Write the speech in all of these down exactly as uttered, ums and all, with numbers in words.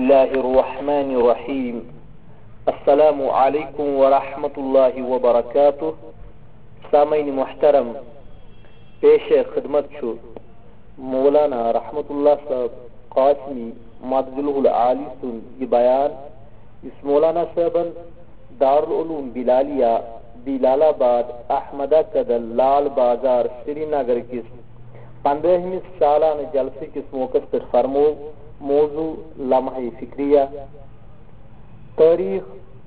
الله الرحمن الرحيم السلام علیکم ورحمۃ اللہ وبرکاتہ. سامعین محترم، پیش خدمت چھو مولانا رحمت اللہ صاحب قاسمی مدذلہ العالی سن یہ بیان اس مولانا صاحبن دارالعلوم بلالیہ بلال آباد احمدہ کدل لال بازار سری نگر کس پندرہویں سالانہ جلسے کس موقع پر فرمو. موضوع لمحہ فکریہ. تاریخ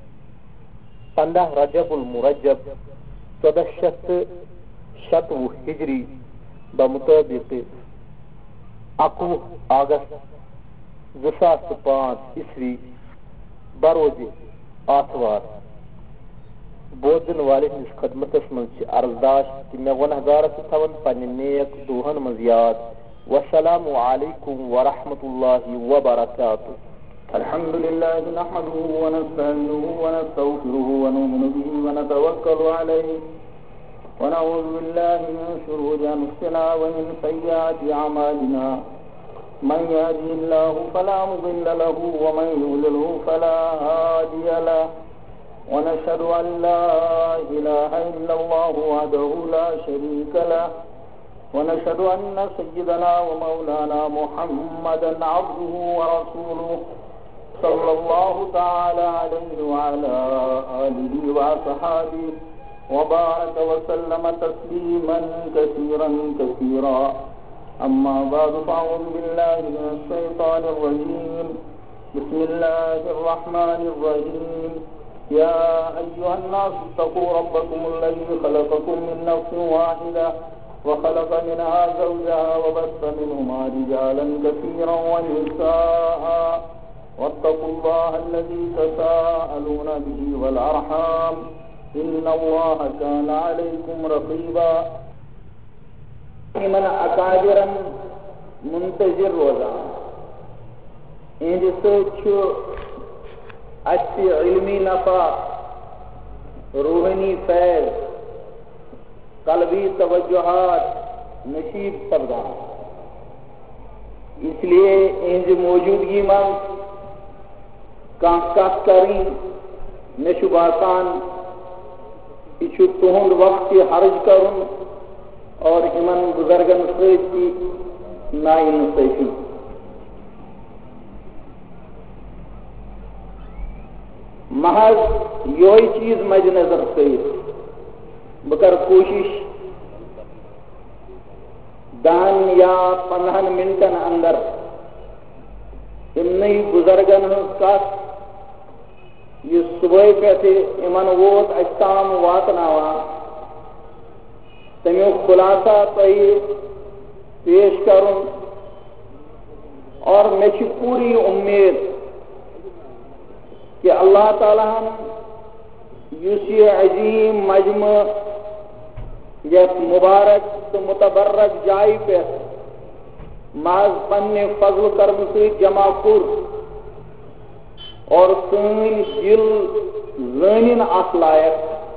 پندہ رجب المرجب چودہ شت شتوہ ہجری بمطابق اکوہ اگست زٕ ساس تہٕ پانٛژھ عیسوی بروز آتھوار. بوزن والے ہندس خدمتس مز عرضداش کہ مے گنہگارس تھون پنہ نیک دوہن مز یاد. والسلام علیکم ورحمۃ اللہ وبرکاتہ. الحمد لله نحمده ونستعينه ونستغفره ونؤمن به ونتوكل عليه ونعوذ بالله من شرور أنفسنا ومن سيئات أعمالنا. من يهده الله فلا مضل له ومن يضلل فلا هادي له. ونشهد أن لا إله إلا الله وحده لا شريك له. ونشهد أن سيدنا ومولانا محمدا عبده ورسوله صلى الله تعالى عليه وعلى آله وصحبه وبارك وسلم تسليما كثيرا كثيرا. أما بعد فأعوذ بالله من الشيطان الرجيم. بسم الله الرحمن الرحيم. يا أيها الناس اتقوا ربكم الذي خلقكم من نفس واحدة وخلق منها زوجها وبث منهما رجالا كثيرا ونساء واتقوا الله الذي تساءلون به والأرحام إن الله كان عليكم رقيبا. من أكابر منتظر روزان إن سوچو اچھی علمی نفع، روحانی فیض، قلبی توجہات نصیب سپدان. اس لیے ان موجودگی میں کانٛہہ کتھ کریں مے چھُ باسان یہ چھُ تہنٛد وقت حرج کرُن اور یمن بزرگن سۭتۍ ناانصٲفی. محض یہ چیز مد نظر تھٲیِتھ بہٕ کر کوشش دہن یا پندہن منٹن اندر یمنٕے بزرگن ہٕنٛز کتھ یُس صبحٲے پٮ۪ٹھٕ یمن ووت اَسہِ تام واتناوان تمیُک خُلاصہ تۄہہِ پیش کرُن. اور مےٚ چھِ پوٗری اُمید کہ اللہ تعالیٰ ہن یُس یہ عظیم مجمع یس مبارک تو متبرک جائے پہ محض پنہ فضل کرم سے جمع کور اور سن دل زانن ات لائق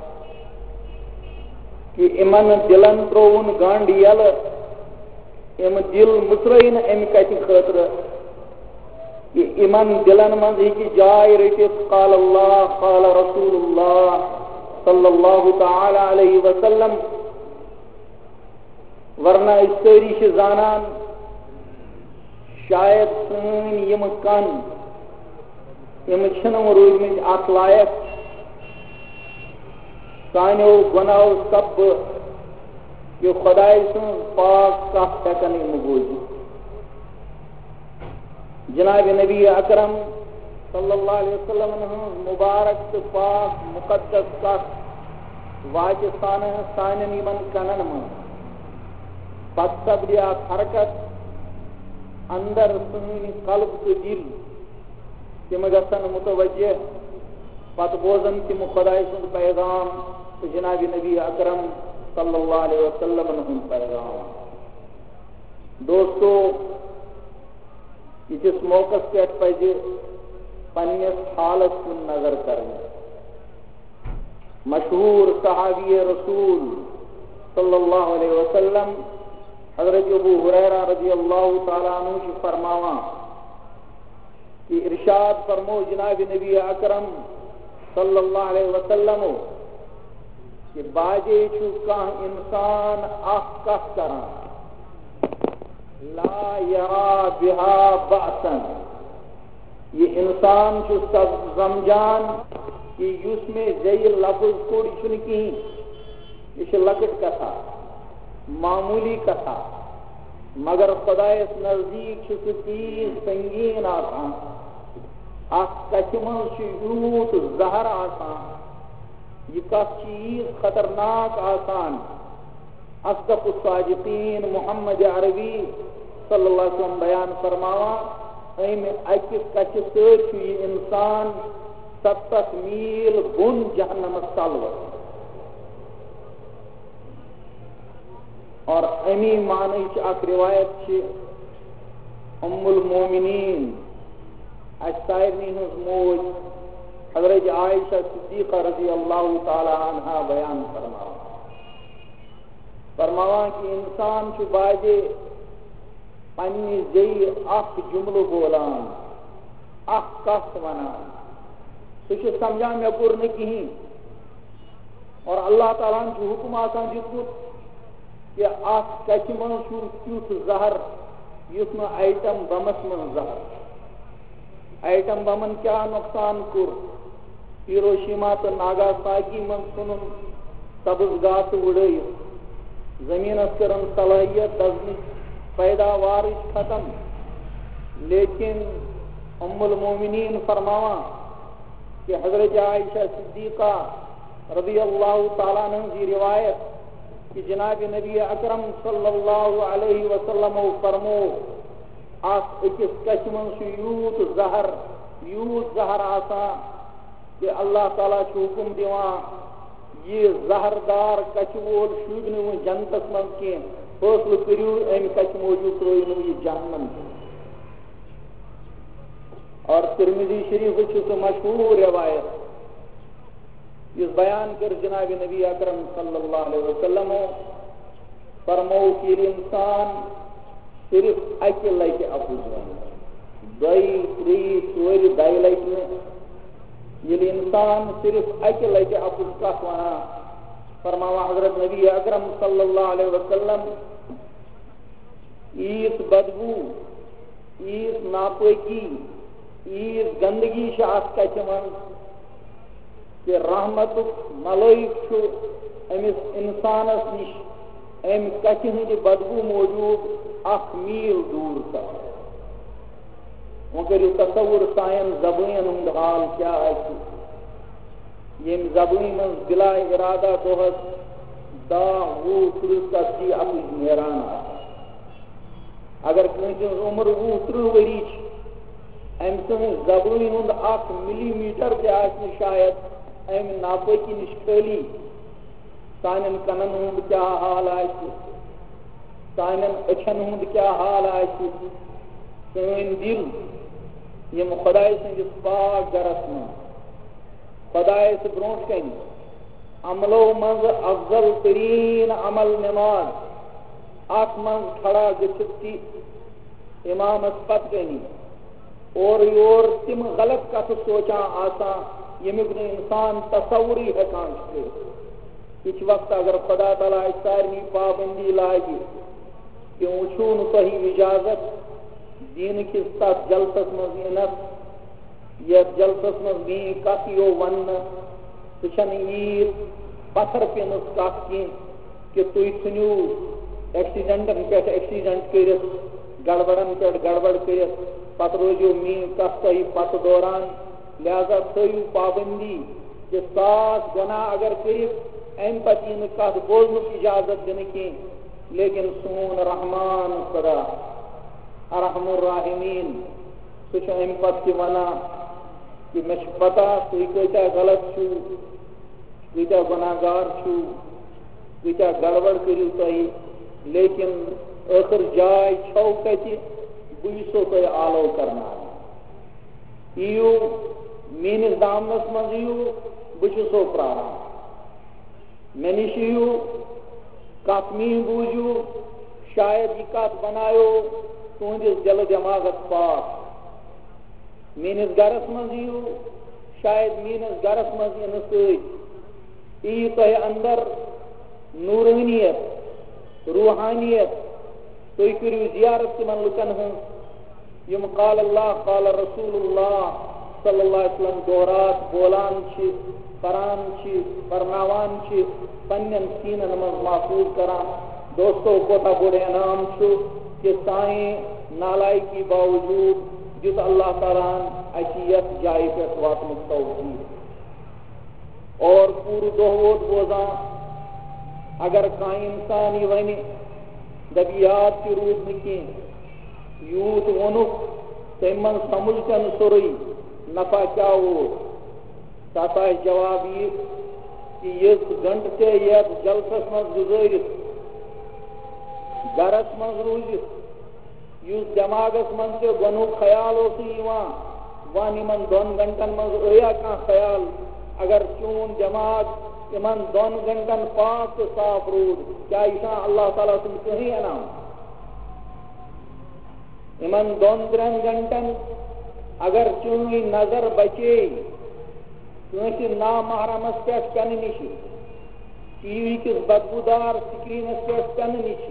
کہ امن دلن ترون گنڈ یل ام دل مترین ام کت خاطر کہ امن دلن من ہی جائے رٹت قال اللہ قال رسول اللہ صلی اللہ تعالی علیہ وسلم. ورنہ اس ساری سے زانان شاید سن یم کن یم چھنم روزمت ات لائق سانو گناہو سب کہ خدائے سن پاک کتھ ہیکن یم بوزتھ. جناب نبی اکرم صلی اللہ علیہ وسلم مبارک تو پاک مقدس کتھ واجہ سانہ سانن یمن کنن من پتہ سپدیات حرکت اندر سن قلب تو دل تم گھن متوجہ پتہ بوزن تم خدائے سند پیغام تو جناب نبی اکرم صلی اللہ علیہ وسلم ہند پیغام. دوستو اس موقع پہ پزِ پنس حالت کن نظر کریں. مشہور صحابی رسول صلی اللہ علیہ وسلم حضرت ابو ہریرہ رضی اللہ تعالیٰ عنہ فرماواں کہ ارشاد فرمو جناب نبی اکرم صلی اللہ علیہ وسلم کہ باجے چھو کان انسان اخ کخ کران لا یرا بہا بأسن، یہ انسان چھو سب زمجان کہ اس میں زی لفظ کوڑی چھن کی یہ لکٹ کا تھا معمولی کا تھا، مگر خدا اس نزدیک چھو تیز سنگین آسان اخ کچمل چھو زہر آسان، یہ کس چیز خطرناک آسان۔ اصدق الصادقین محمد عربی صلی اللہ علیہ وسلم بیان فرماوا ایم اکس کچ سچ یہ انسان ستت میل بن جہنم سالوت، اور امی معنی چ اک روایت چھ ام المومنین اسائرنی ہز موج حضرت عائشہ صدیقہ رضی اللہ تعالی عنہا بیان فرماوا فرماوا کہ انسان چھ باجے پنی زی اخ جملہ بولان اخ کس ونان سہ سمجھان مے پور نہ کہیں، اور اللہ تعالیٰ چھ حکم آسان دیتمت کہ اخ کچ من چھو تیوت زہر یس نہ ایٹم بمس من زہر، ایٹم بمن کیا نقصان کور ہیروشیما تو ناگاساکی من سنن سبز گاس وڑی زمینس کرن صلاحیت دزنی پیداوار ختم، لیکن ام المومنین فرماوا کہ حضرت عائشہ صدیقہ رضی اللہ تعالیٰ عنہ کی روایت کہ جناب نبی اکرم صلی اللہ علیہ وسلم فرمو آس اکس کچمن سے یوت زہر یوت زہر آسا کہ اللہ تعالیٰ چھ حکم دیوان یہ زہردار کچ وول شوب نو جنتس من کی فیصلہ کریو ام کچ موجود تروئی نو یہ جہنم، اور ترمذی شریف چھ مشہور روایت اس بیان کر جناب نبی اکرم صلی اللہ علیہ وسلم فرمو کہ انسان صرف اکہ لٹہ اپوز دئی تری ژور دئی لٹہ یل انسان صرف اکہ لٹہ اپوز کت ونان فرماوا حضرت نبی اکرم صلی اللہ علیہ وسلم ایس بدبو ایس ناپاکی ایس گندگی شاس کچ من کہ رحمت ملائک چھو امس انسانس نش ام کچ ہند بدبو موجود اخ میل دور تھا۔ وہ کرو تصور سائن زبان ہند حال کیا آئی یم زبان من بلا ارادہ دہس دا وہ ترہ تصدی اپنی نیران اگر کنس عمر وہ ترہ وری ام سن زبان ہند اخ ملی میٹر تہ آس شاید ام ناپاکی نش خالی سانن کنن ہند کیا حال آس سانن اچھن ہند کیا حال آس سن دل یم خدائے سندس پاک گرس من خدائے سے برونٹ کن عملو مز افضل ترین عمل نماز اخ من کھڑا گچھت کی امامت پت گنی اور یور تم غلط کت سوچا آسا یمیک نہ انسان تصوری ہیکان چھے کچھ وقت اگر خدا تعالیٰ سارنی پابندی لاگی کہ وچھون تہی اجازت دین کس تک جلسس مزینت یا جلسس مزی کت یو ون سچن عید پتھر پینس کت کی کہ تھی ژھنو ایکسیڈنٹن پہ ایکسیڈنٹ کرت گڑبڑن پہ گڑبڑ کرت پتہ روزو مین کت تہ پتہ دوران، لہذا تھیو پابندی کہ ساس گناہ اگر کرت ام پتہ یہ کت بوزن اجازت دن کی، لیکن سون رحمان خدا ارحم الراحمین سہ ام پتہ تہ ونان کہ مے پتہ تھی کتیا غلط چھو کتیا گناہ گار چھو کتیا گڑبڑ کرو تھی، لیکن ٲخر جائے چھو کتہ بہسو تہ آلو کرنا یو میس دامنس مز یو بچسو پراران مے نش یو کت می بوجو شاید یہ کت بنایو تہندس دل دماغس پاک میٲنِس گرس منٛز یِیِو شاید میٲنِس گرس منٛز یِنہٕ سۭتۍ یی تۄہہِ اندر نوٗرٲنیت روحانیت تُہۍ کٔرِو زیارت تِمن لُکن ہٕنٛز یِم قال اللہ قال رسول اللہ صلی اللہ علیہ وسلم دورات بولان چھِ پران چھِ پرناوان چھِ پننٮ۪ن سیٖنن منٛز محفوٗظ کران. دوستو کوتاہ بوٚڑ انعام چھُ کہ سانہِ نالائکی باوجوٗد دیُت اللہ تعالیٰ ہن اَسہِ یتھ جایہِ پٮ۪ٹھ واتنُک توفیٖق. اور پوٗرٕ دۄہ ووت بوزان اگر کانٛہہ اِنسان یہِ وَنہِ دَپہِ یاد تہِ روٗد نہٕ کینٛہہ یوٗت ووٚنُکھ تَمہِ منٛز سمجھ تہِ نہٕ سورُے نفع کیٛاہ ووت تَتھ آسہِ جواب یہِ کہ یٔژ گنٹہٕ تہِ یتھ جلسس منٛز گُزٲرِتھ گرس منٛز روٗزِتھ یُس دٮ۪ماغس منٛز تہِ گۄنہُک خیال اوسُے یِوان وۄنۍ یِمن دۄن گنٹن منٛز ٲیا کانٛہہ خیال اگر چون دٮ۪ماغ یِمن دۄن گنٹن پاک تہٕ صاف روٗد کیٛاہ یہِ چھُنہ اللہ تعالیٰ سُنٛد کٕہٕنۍ انعام. یِمن دۄن ترٛٮ۪ن گنٹن اگر چٲنۍ نظر بچے کٲنٛسہِ نامحرمس پٮ۪ٹھ پٮ۪نہٕ نِش ٹی وی کِس بدبوٗدار سکریٖنس پٮ۪ٹھ پٮ۪نہٕ نِش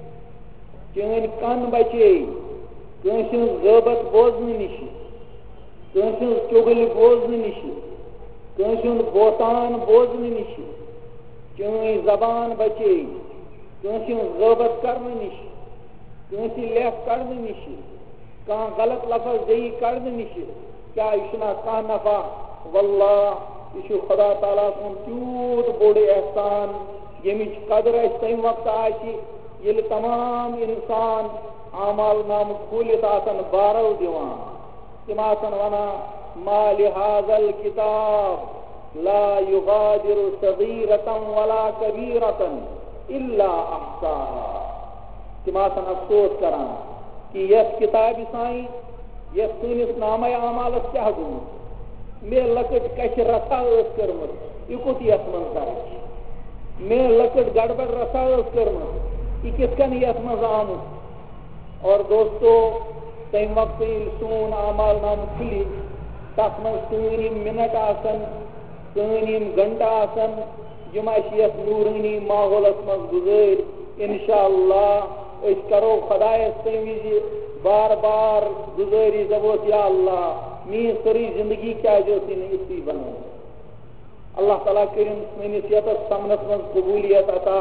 چٲنۍ کن بچے کٲنٛسہِ ہٕنٛز غٲبت بوزنہٕ نِش کٲنٛسہِ ہٕنٛز چُغلۍ بوزنہٕ نِش کٲنٛسہِ ہُنٛد بوتان بوزنہٕ نِش چٲنۍ زبان بچے کٲنٛسہِ ہٕنٛز غٲبت کرنہٕ نِش کٲنٛسہِ لیکھ کڑنہٕ نِش کانٛہہ غلط لفظ بیٚیہِ کڑنہٕ نِش کیٛاہ یہِ چھُنہ کانٛہہ نفع. واللہ یہِ چھُ خدا تعالیٰ سُنٛد تیوٗت بوٚڑ احسان ییٚمِچ قدر اَسہِ تَمہِ وقتہٕ آسہِ ییٚلہِ تمام اِنسان اعمال نامہٕ کھوٗلِتھ آسن بارو دِوان تِم آسن ونان ما لہذا الکتاب لا یغادر صغیرة ولا کبیرة الا احصاها. تِم آسن افسوس کران کہ یتھ کتابہِ سانہِ یتھ سٲنِس نامے اعمالس کیٛاہ گوٚمُت مےٚ لۄکٕٹ کچہِ رژھا ٲس کٔرمٕژ یہِ کوٚت یتھ منٛز درٕج مےٚ لۄکٕٹ گڑبڑ رژھا ٲس کٔرمٕژ یہِ کِتھ کٔنۍ یتھ منٛز آمُت. اور دوستو تَمہِ وقتہٕ ییٚلہِ سون اعمال نامہٕ کھُلہِ تتھ منٛز سٲنۍ یِم مِنٹ آسن سٲنۍ یِم گنٹہٕ آسن یِم اَسہِ یتھ نوٗرٲنی ماحولس منٛز گُزٲرۍ انشاء اللہ أسۍ کرو خۄدایس تَمہِ وِزِ بار بار گُزٲرِش دپوس یا اللہ میٛٲنۍ سٲرٕے زندگی کیٛازِ ٲسٕے نہٕ یِژھٕے بنٲومٕژ. اللہ تعالیٰ کٔرِن سٲنِس یتھ سمنس منٛز قبوٗلیت عطا.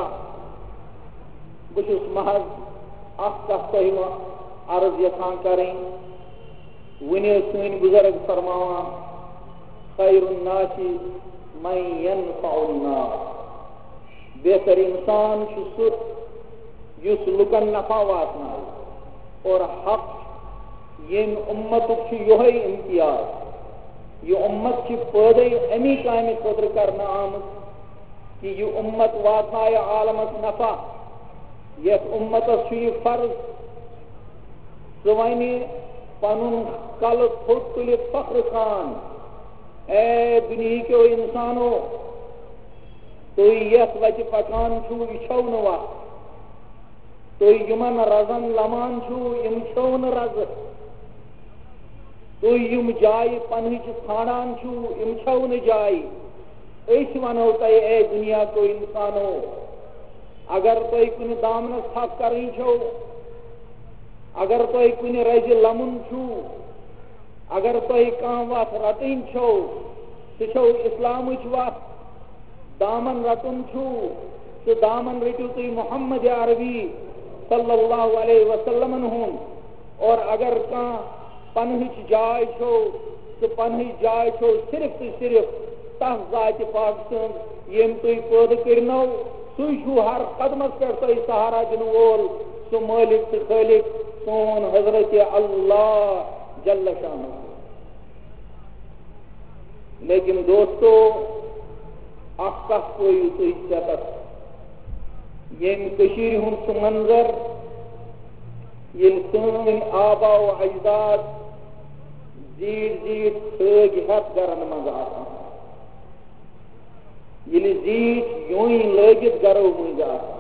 بہٕ چھُس محض اکھ کتھ تۄہہِ عرض یژھان کرٕنۍ. وُنہِ ٲسۍ سٲنۍ بُزرگ فرماوان خیر الناس من ينفع الناس. بہتر انسان چھُ سُہ یُس لُکن نفع واتناوِ اور حق ییٚمہِ اُمتُک چھُ یِہوے امتیاز یہِ اُمت چھِ پٲدَے اَمی کامہِ خٲطرٕ کرنہٕ آمٕژ کہ یہِ اُمت واتنایہِ عالمس نفع. یتھ اُمتس چھُ یہِ فرض سُہ وَنہِ پنُن کلہٕ تھوٚد تُلِتھ فخر سان اے دُنہیٖکیو اِنسانو تُہۍ یتھ وتہِ پکان چھُو یہِ چھو نہٕ وتھ تُہۍ یِمن رزن لمان چھُو یِم چھو نہٕ رزٕ تُہۍ یِم جایہِ پنہٕچ ژھانڈان چھُو یِم چھو نہٕ جایہِ. أسۍ ونو تۄہہِ اے دُنیا کو اِنسانو اگر تۄہہِ کُنہِ دامنس تھپھ کرٕنۍ چھو اگر تۄہہِ کُنہِ رزِ لمُن چھُو اگر تۄہہِ کانٛہہ وتھ رٹٕنۍ چھو سُہ چھو اسلامٕچ وتھ. دامن رٹُن چھُو سُہ دامن رٔٹِو تُہۍ محمد عربی صلی اللہ علیہ وسلمن ہُنٛد. اور اگر کانٛہہ پنہٕچ جاے چھو سُہ پنہٕچ جاے چھو صرف تہٕ صرف تتھ ذاتہِ پاک سٕنٛز ییٚمۍ تُہۍ پٲدٕ کٔرنو سُے چھُو ہر قدمس پٮ۪ٹھ تۄہہِ سہارا دِنہٕ وول سُہ مٲلِک تہٕ خٲلق سون حضرت اللہ جل شانہ. لیکن دوستو اکھ کتھ پٲیِو تُہۍ ژٮ۪تس ییٚمہِ کٔشیٖرِ ہُنٛد سُہ منظر ییٚلہِ سٲنۍ آبا و اجداد زیٖٹھ زیٖٹھ ٹھٲگۍ ہٮ۪تھ گرن منٛز آسان ییٚلہِ زیٖٹھ یوٗنۍ لٲگِتھ گرو مٔنٛزۍ آسان.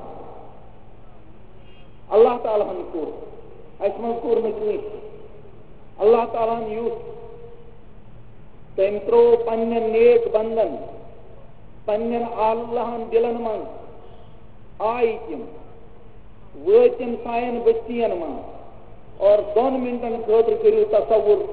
اللہ تعالیٰ ہن کوٚر اَسہِ منٛز کوٚر نہٕ کٲنٛسہِ. اللہ تعالیٰ ہن یُتھ تم ترو پن نیک بندن پن اللہن دلن من آئی تم وٲتۍ تم سائن بستین من اور دون منٹن خاطر کرو تصور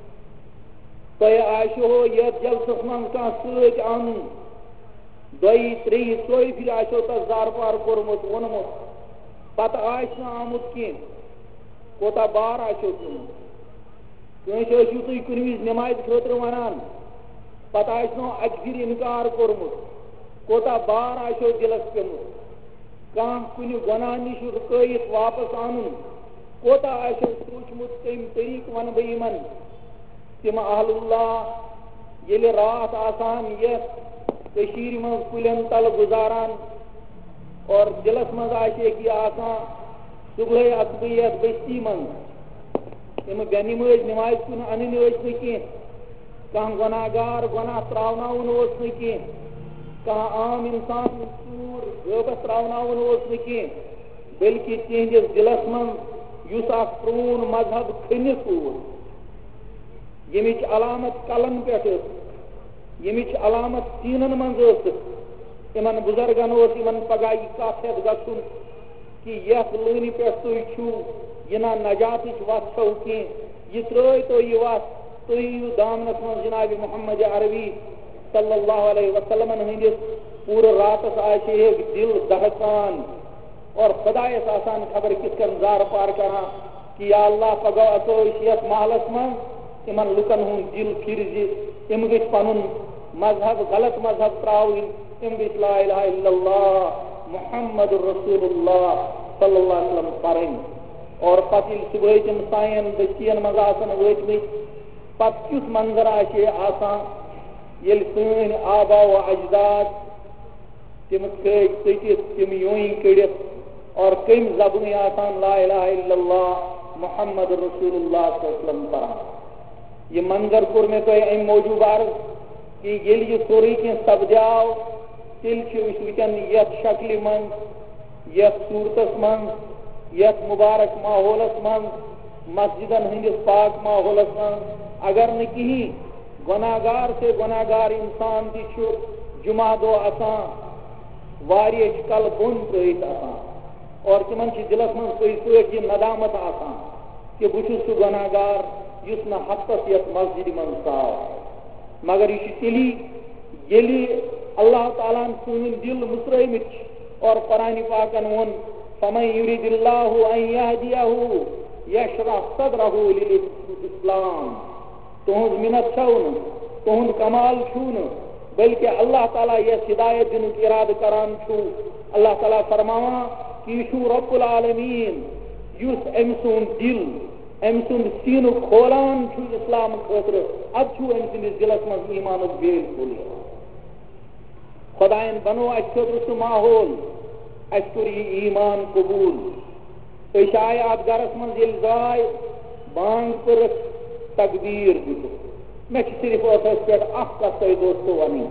تہ آسو یتھ جلسس من کھانا ست ان دۄیہِ ترٛیٚیہِ ژورِ پھِرِ آسو تس زار پار کوٚرمُت ووٚنمُت پتہٕ آسہِ نہٕ آمُت کینٛہہ کوتاہ بار آسو پیوٚمُت کٲنٛسہِ ٲسِو تُہۍ کُنہِ وِزِ نٮ۪مازِ خٲطرٕ ونان پتہٕ آسنو اکہِ پھِرِ اِنکار کوٚرمُت کوتاہ بار آسو دلس پیوٚمُت کانٛہہ کُنہِ گۄناہ نِش رُکٲیِتھ واپس انُن کوتاہ آسو سوٗنٛچمُت تَمہِ طریٖقہٕ ونہٕ بہٕ یِمن تِم اہل اللہ ییٚلہِ راتھ آسان یتھ کٔشیٖرِ منٛز کُلٮ۪ن تل گُزاران اور دلس منٛز آسہِ ییٚکیٛاہ آسان صُبحٲے اَژٕ بہٕ یتھ بستی منٛز تِم بے نِمٲزۍ نِمازِ کُن اَنٕنۍ ٲسۍ نہٕ کینٛہہ کانٛہہ گۄناہ گار گۄناہ ترٛاوناوُن اوس نہٕ کینٛہہ کانٛہہ عام اِنسان ژوٗر غٲبت ترٛاوناوُن اوس نہٕ کینٛہہ بٔلکہِ تِہنٛدِس دلس منٛز یُس اکھ پرٛون مذہب کھٔنِتھ اوس ییٚمِچ علامت کلن پٮ۪ٹھ ٲس ییٚمِچ علامت سیٖنن منٛز ٲسٕکھ یِمن بُزرگن اوس یِمن پگاہ یہِ کتھ ہٮ۪تھ گژھُن کہِ یتھ لٲنہِ پٮ۪ٹھ تُہۍ چھِو یہِ نہ نجاتٕچ وتھ چھو کینٛہہ یہِ ترٛٲیتو یہِ وتھ تُہۍ یِیِو دامنس منٛز جنابِ محمد عربی صلی اللہ علیہ وسلمن ہٕنٛدِس پوٗرٕ راتس آسہِ ہے دل دہکان اور خۄدایس آسان خبر کِتھ کٔنۍ زارٕ پار کران کہِ یا اللہ پگاہ اژو أسۍ یتھ محلس منٛز یِمن لُکن ہُنٛد دل پھِرِ تِم گٔژھۍ پنُن مذہب غلط مذہب ترٛاوٕنۍ تِم گٔژھۍ لا الہ الا اللہ محمد رسول اللہ صلی اللہ علیہ وسلم پرٕنۍ اور پتہٕ ییٚلہِ صُبحٲے تِم سانٮ۪ن بٔستین منٛز آسن وٲتمٕتۍ پتہٕ کیُتھ منظر آسہِ ہے آسان ییٚلہِ سٲنۍ آبا و اجداد تِم کھٔتۍ ژٔٹِتھ تِم یوٗنۍ کٔڑِتھ اور کٔمۍ زبٲنۍ آسان لا الہ الا اللہ محمد رسول اللہ صلی اللہ علیہ وسلم پران یہ منظر کوٚر مےٚ تۄہہِ اَمہِ موٗجوٗب عرض کہِ ییٚلہِ یہِ سورُے کینٛہہ سپدیو تیٚلہِ چھِ أسۍ وٕنکٮ۪ن یتھ شکلہِ منٛز یتھ صوٗرتس منٛز یتھ مُبارک ماحولس منٛز مسجدن ہٕنٛدِس پاک ماحولس منٛز اگر نہٕ کِہیٖنۍ گۄناہ گار سے گۄناہ گار اِنسان تہِ چھُ جُمعہ دۄہ آسان واریاہ کلہٕ بۄن ترٲیِتھ آسان اور تِمن چھِ دلس منٛز پٔزۍ پٲٹھۍ یہِ ندامت آسان کہِ بہٕ چھُس سُہ گۄناہ گار یُس نہٕ ہفتس یتھ مسجدِ منٛز ژاو مگر یہِ چھُ تیٚلی ییٚلہِ اللہ تعالیٰ ہن سٲنۍ دل مُژرٲومٕتۍ چھِ اور قرآنِ پاکن ووٚن فمن یُرِد اللہ ان یہدیہ یشرح صدرہ للاسلام تُہنٛز مِنت چھو نہٕ تُہنٛد کمال چھُو نہٕ بلکہِ اللہ تعالیٰ یس ہدایت دِنُک اِرادٕ کران چھُ اللہ تعالیٰ فرماوان کہِ یہِ چھُ رب العالمیٖن یُس أمۍ سُنٛد دل أمۍ سُنٛد سیٖنہٕ کھولان چھُ اسلام خٲطرٕ ادٕ چھُ أمۍ سٕنٛدِس دلس منٛز ایٖمانُک بیل کھوٗلِتھ خۄدایَن بنوو اَسہِ خٲطرٕ سُہ ماحول اَسہِ کوٚر یہِ ایٖمان قبوٗل أسۍ آیہِ اَتھ گرس منٛز ییٚلہِ زاے بانٛگ کٔرٕکھ تقبیٖر دِتُکھ مےٚ چھِ صرف ٲسس پٮ۪ٹھ اکھ کتھ تۄہہِ دوستو وَنٕنۍ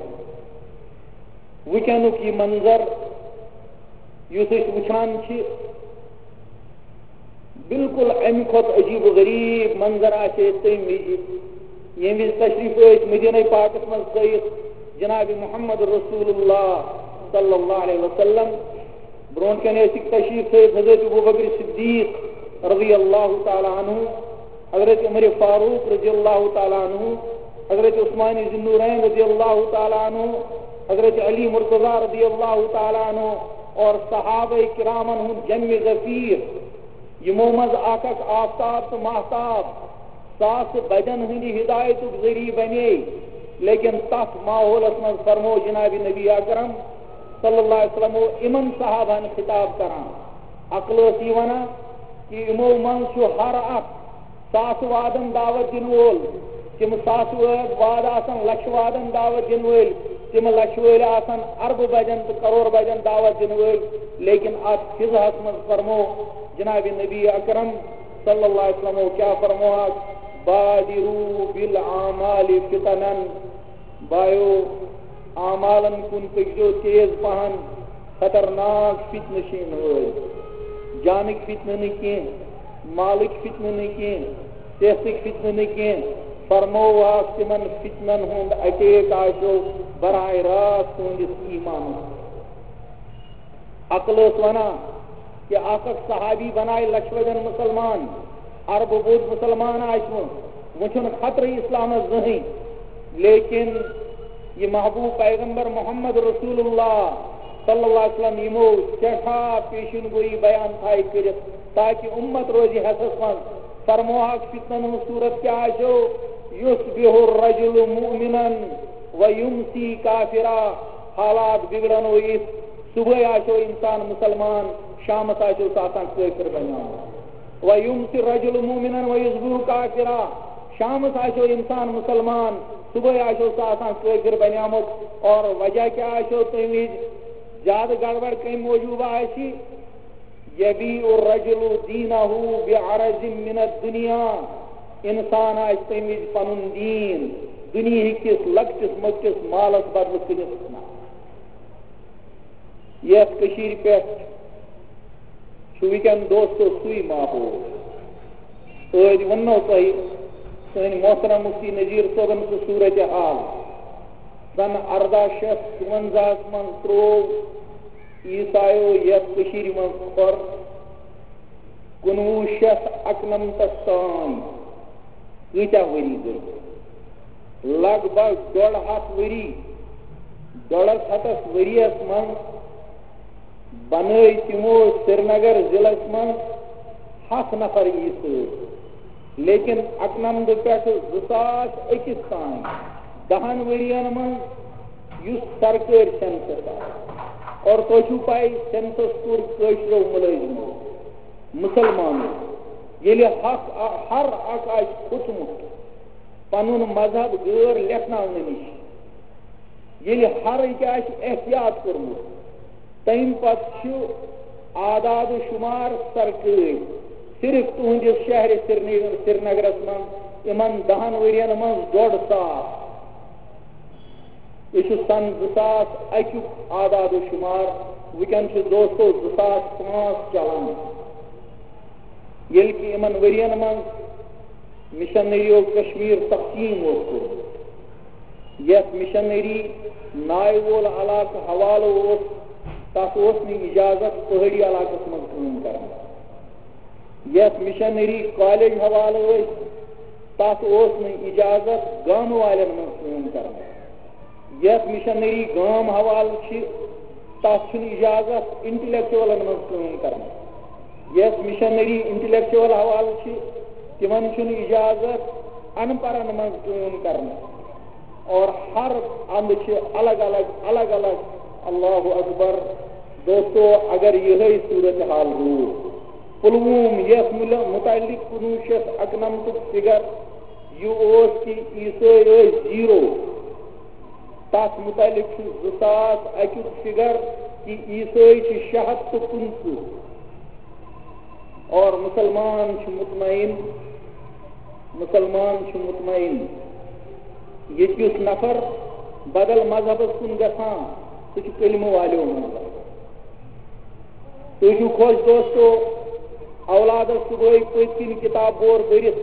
وٕنکٮ۪نُک یہِ منظر یُس أسۍ وٕچھان چھِ بالکل امہِ کھۄتہٕ عجیٖب و غریٖب منظر آسہِ ہے تَمہِ وِزِ ییٚمہِ وِزِ تشریٖف ٲسۍ مدیٖنہ پاکس منٛز تھٲیِتھ جنابِ محمد رسول اللہ صلی اللہ علیہ وسلم برونٛٹھ کَنہِ ٲسِکھ تشریٖف تھٲیِتھ حضرت ابوبکر صدیق رضی اللہ تعالیٰ عنہ حضرت عمر فاروق رضی اللہ تعالیٰ عنہ حضرت عثمان ذی النورین رضی اللہ تعالیٰ عنہ حضرت علی مرتضیٰ رضی اللہ تعالیٰ عنہ اور صحابہ کرامن ہُنٛد جمع ظفیٖر یِمو منٛز اکھ اکھ آفتاب تہٕ ماہتاب ساسہٕ بَدٮ۪ن ہٕنٛدِ ہدایتُک ذٔریعہٕ بنے لیکن تتھ ماحولس منٛز فرمو جنابِ نبی اکرم صلی اللہ علیہ وسلم یِمن صحابہن خطاب کران عقل ٲس یہِ وَنان کہِ یِمو منٛز چھُ ہر اکھ ساسہٕ وادن دعوت دِنہٕ وول تِم ساسہٕ واد آسان لچھِ وادن دعوت دِنہٕ وٲلۍ تِم لچھِ وٲلۍ آسان اربہٕ بَدٮ۪ن تہٕ کرور بَدٮ۪ن دعوت دِنہٕ وٲلۍ لیکن اتھ فِضہس منٛز فرمو جنابِ نبی اکرم صلی اللہ علیہ وسلم کیٛاہ فرموہکھ بادروا بالاعمال فتنن بایو اعمالن کُن پٔکۍزیو تیز پہن خطرناک فتنہٕ چھِ یِنہٕ وٲلۍ جانٕکۍ فتنہٕ نہٕ کینٛہہ مالٕکۍ فتنہٕ نہٕ کینٛہہ صحتٕکۍ فتنہٕ نہٕ کینٛہہ فرموہا تمن فتنن ہند اٹیک آشو براہ راست تہندس ایمان عقل اس ونا کہ اخ صحابی بنائے لچھ وجن مسلمان عرب بود مسلمان آشو وچھن خطر اسلام زہی لیکن یہ محبوب پیغمبر محمد رسول اللہ صلی اللہ علیہ وسلم یمو سٹھا پیشن گوئی بیان تھائی کرت تاکہ امت روزی حسس من فرموہا فتنن صورت کیا آشو یصبح الرجل مؤمنا ویمسی کافرا حالات بگڑن و اس صبح آشو انسان مسلمان شامت آشو ساتان کافر بنیان ویمسی الرجل مؤمنا ویصبح کافرا شامت آشو انسان مسلمان صبح آشو ساتان کافر بنیامت اور وجہ کیا آشو تمید زیادہ گڑبڑ کئی موجود آشی یبیع الرجل دینہ بعرض من الدنیا انسان آج تمید پنن دین دنیا کس لکٹس مکٹس مالس بدل کنس یس کشیر پیٹ وکن دوستو سوئی ماحول عید ونو تھی سن محترم مفتی نذیر صوبن سے صورت حال سن اردہ شیت ونزہ من ترو عیسائیو یس کشیر من خور کنوہ شیت اکنمتس تان کیتا وری گئی لگ بھگ ڈوڑ ہاتھ وری ڈوڑس ہتس وریس من بنائی تمو سری نگر ضلع من ہاتھ نفر عیسائی لیکن اکنمد پہ زاس اکس تان دہن ورین من اس سرکار سینسس اور تھی پائی سینسس کور قشرو ملازمو مسلمانوں یل حق ہر اک آج کھوتمت پنن مذہب غیر لکھناون نش یل ہر اک آج احتیاط کورمت تم پتہ آداد و شمار سرکار صرف تہندس شہر سری نگرس من ان دہن ورین من ڈوڑ ساس یہ سن زاس اکیک آداد و شمار ونکن دوستو زاس پانچ چلان یل کہ ان ورین من مشنریو کشمیر تقسیم یس مشنری نائے وول علاقہ حوالہ تس اجازت پہاڑی علاقہ من کام کرنا یس مشنری کالج حوالہ تس اجازت گام والن من کام کرنا یس مشنری گام حوالہ تس اجازت انٹلیکچولن من کام کرنا یس مشنری انٹلیکچول حوالہ تمن اجازت ان پڑھن من کام کرنا اور ہر اند الگ الگ الگ الگ اللہ اکبر دوستو اگر یہ صورت حال روز پلوم یس متعلق کنوہ شیت اکنمت فگر یہ کہ عیسائی زیرو تس متعلق زاس اکیک فگر کہ عیسائی شیت تو پنچہ اور مسلمان مطمئن مسلمان مطمئن یہ نفر بدل مذہب کن گھان سہ کلمہ والو من تھی خوش دوستو اولادس صبح پت کن کتاب بور برت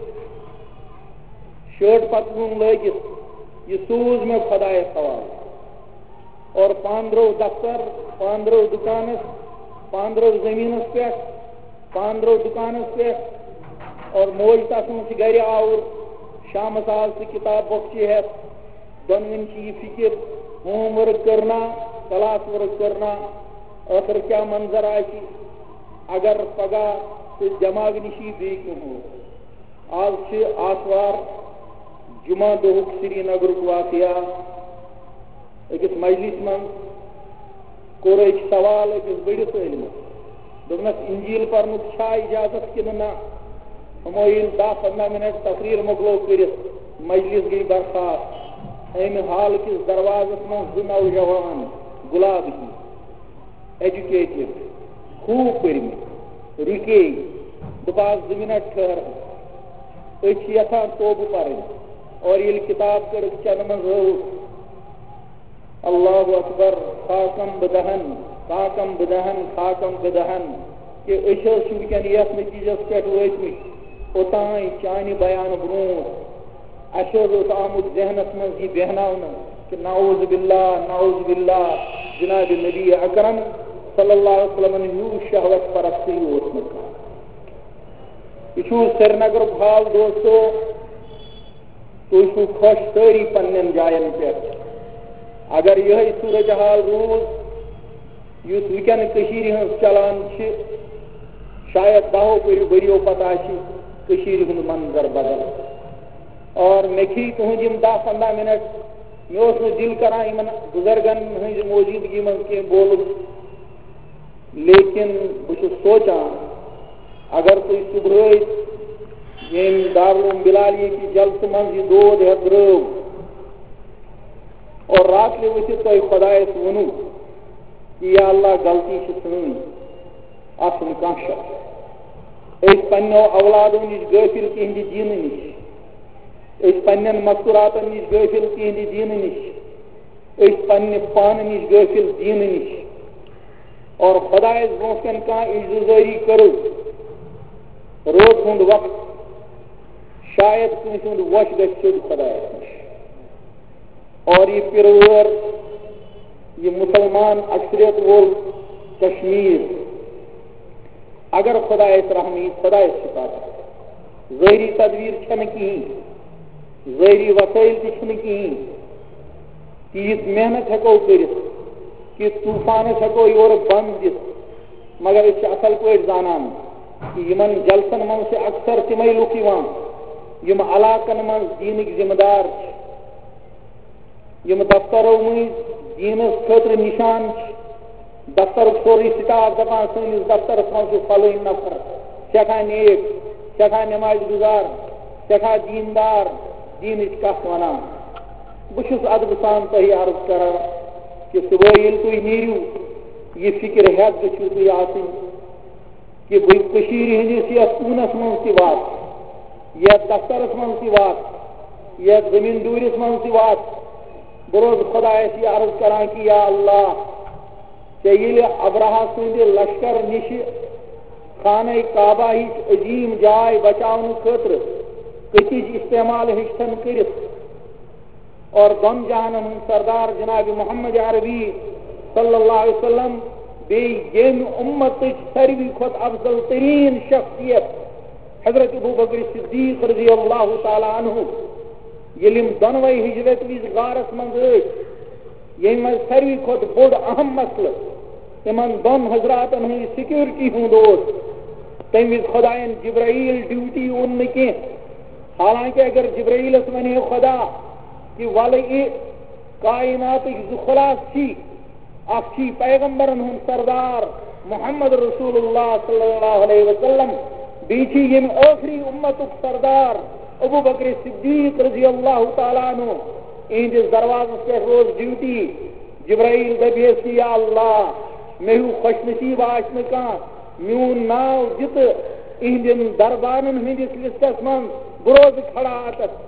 شرٹ پتلون لگت یہ سوز میں خدائے حوالہ اور پاندرو دفتر پاندرو دکانس پاندرو زمینس پہ پاندرو دکانس پہ اور موج تس گھر آور شام آل سہ کتاب بخشی ہیت دونوین یہ فکر ہوم ورک کرنا کلاس ورک کرنا ٲخر کیا منظر آسہِ اگر پگاہ دٮ۪ماغ نِشی بیٚیہِ کینٛہہ ہو آز چھِ آتھوار جمعہ دۄہُک سرینگرُک واقعہ أکِس مجلس منٛز کوٚر أکۍ سوال أکِس بٔڑِس عٲلمَس دوٚپنَس اِنجیٖل پرنُک چھا اِجازت کِنہٕ نہ ہمو ییٚلہِ دہ پنٛداہ مِنٹ تقریٖر مۄکلو کٔرِتھ مجلس گٔے برخاست امہِ حال کِس دروازس منٛز زٕ نوجوان گُلاب ہی ایجوکیٹڈ خوب پٔرمٕتۍ رُکے دوٚپ آز زٕ مِنٹ ٹھٔہر أسۍ چھِ یژھان توبہٕ پرٕنۍ اور ییٚلہِ کِتاب کٔڑٕکھ چنہٕ منٛز ہٲوٕکھ اللہ اکبر خاکم بدہن خاکم بدہن خاکم بدہن کہ أسۍ حظ چھِ وٕنکٮ۪ن یتھ نتیٖجس پٮ۪ٹھ وٲتۍمٕتۍ اوٚتانۍ چانہِ بیان برونٛٹھ اشد آمد ذہنس من یہ بہناؤن کہ نعوذ باللہ نعوذ باللہ جناب نبی اکرم صلی اللہ علیہ وسلم ہیو شہوت پرستی اوسمت یہ سری نگر حال دوستو تھی خوش ساری پنن جائن پہ اگر یہ صورتحال روز اس ونکین ہز چلان شاید دہو ورو پتہ ہند منظر بدل اور مے کھی تہذ دہ پندہ منٹ مے دل کران ان بزرگن ہز موجودگی من کی بولن لیکن بہت سوچان اگر تھی صبح یم دارالعلوم بلالی کی جلسہ من یہ دود ہے درو اور رات لے وچھت تھی خدایس ونو کہ یا اللہ غلطی سن آسن کان شک اس پنو اولادو نش غافل تہندِ دین نش اس پنن مستوراتن نش غافل تہندِ دین نش اس پنہ پان نش غافل دین نش اور خدایس برونٛہہ کان اجتظاری کرو روز ہند وقت شاید کٲنٛسہِ ہُنٛد وش گژھِ سیوٚد خدایس نش اور یہ پرور یہ مسلمان اکثریت وول کشمیر اگر خدایس رحمی خدایس شکایت ظاہری تدبیر چھنہ کہین ظاہری وسائل تہ چھنہ کہین تیت محنت ہیکو کرت کہ طوفانس ہیکو یور بند دت مگر اس اصل پٲٹھۍ زانان کہ یمن جلسن من سے اکثر تمے لوک یوان یم علاقن من دینک ذمہ دار یم دفترو مز دینس خاطر نشان دفتر سوری سٹاف دپان سنس دفترس من فلٲنۍ نفر سٹھاہ نیک سٹھاہ نماز گزار سٹھاہ دیندار دینچ کتھ ونان بہ چھس ادب سان تہ عرض کران کہ صبح ییٚلہِ تُہۍ نیٖرِو یہ فکر ہیٚتھ گٔژھِو تُہۍ آسٕنۍ کہ بہٕ کٔشیٖرِ ہٕنٛدِس یتھ کوٗنس منٛز تہِ واتہٕ یتھ دفترس منٛز تہِ واتہٕ یتھ زٔمیٖن دوٗرِس منٛز تہِ واتہٕ بہٕ روزٕ خۄدایس یہِ عرض کران کہ یا اللہ ژےٚ ییٚلہِ ابرہا سٕنٛدِ لشکر نِش خانہ کعبہ ہِچ عظیٖم جاے بچاونہٕ خٲطرٕ کٔتِج استعمال ہیٚچھتن کٔرِتھ اور دۄن جہانن ہُنٛد سردار جناب محمد عربی صلی اللہ علیہ وسلم بیٚیہِ ییٚمہِ اُمتٕچ ساروی کھۄتہٕ افضل تریٖن شخصیت حضرت ابو بکر صدیق رضی اللہ تعالیٰ عنہ ییٚلہِ یِم دۄنوَے ہجرت وِزِ غارس منٛز ٲسۍ ییٚمہِ منٛز ساروی کھۄتہٕ بوٚڑ اہم مسلہٕ یِمن دۄن حضراتن ہٕنٛدِ سِکیورٹی ہُنٛد اوس تمہِ وِزِ خۄدایَن جبرائیل ڈیوٹی اوٚن نہٕ کینٛہہ حالانکہ اگر جبرائیلس ونے خدا کہ ولہٕ یہِ کائناتٕکۍ زٕ خلاص چھی اکھ چھی پیغمبرن ہُنٛد سردار محمد رسول اللہ صلی اللہ علیہ وسلم بیٚیہِ چھی ییٚمہِ ٲخری اُمتُک سردار ابو بکر صدیق رضی اللہ تعالیٰ عنہ اہندس دروازس پہ روز ڈیوٹی جبرائیل دپیس کہ یا اللہ مے ہیو خوش نصیب آس نہ کانٛہہ میون ناو دِتہٕ اہندین دربارن ہندس لسٹس من بہٕ روزٕ کھڑا اتتھ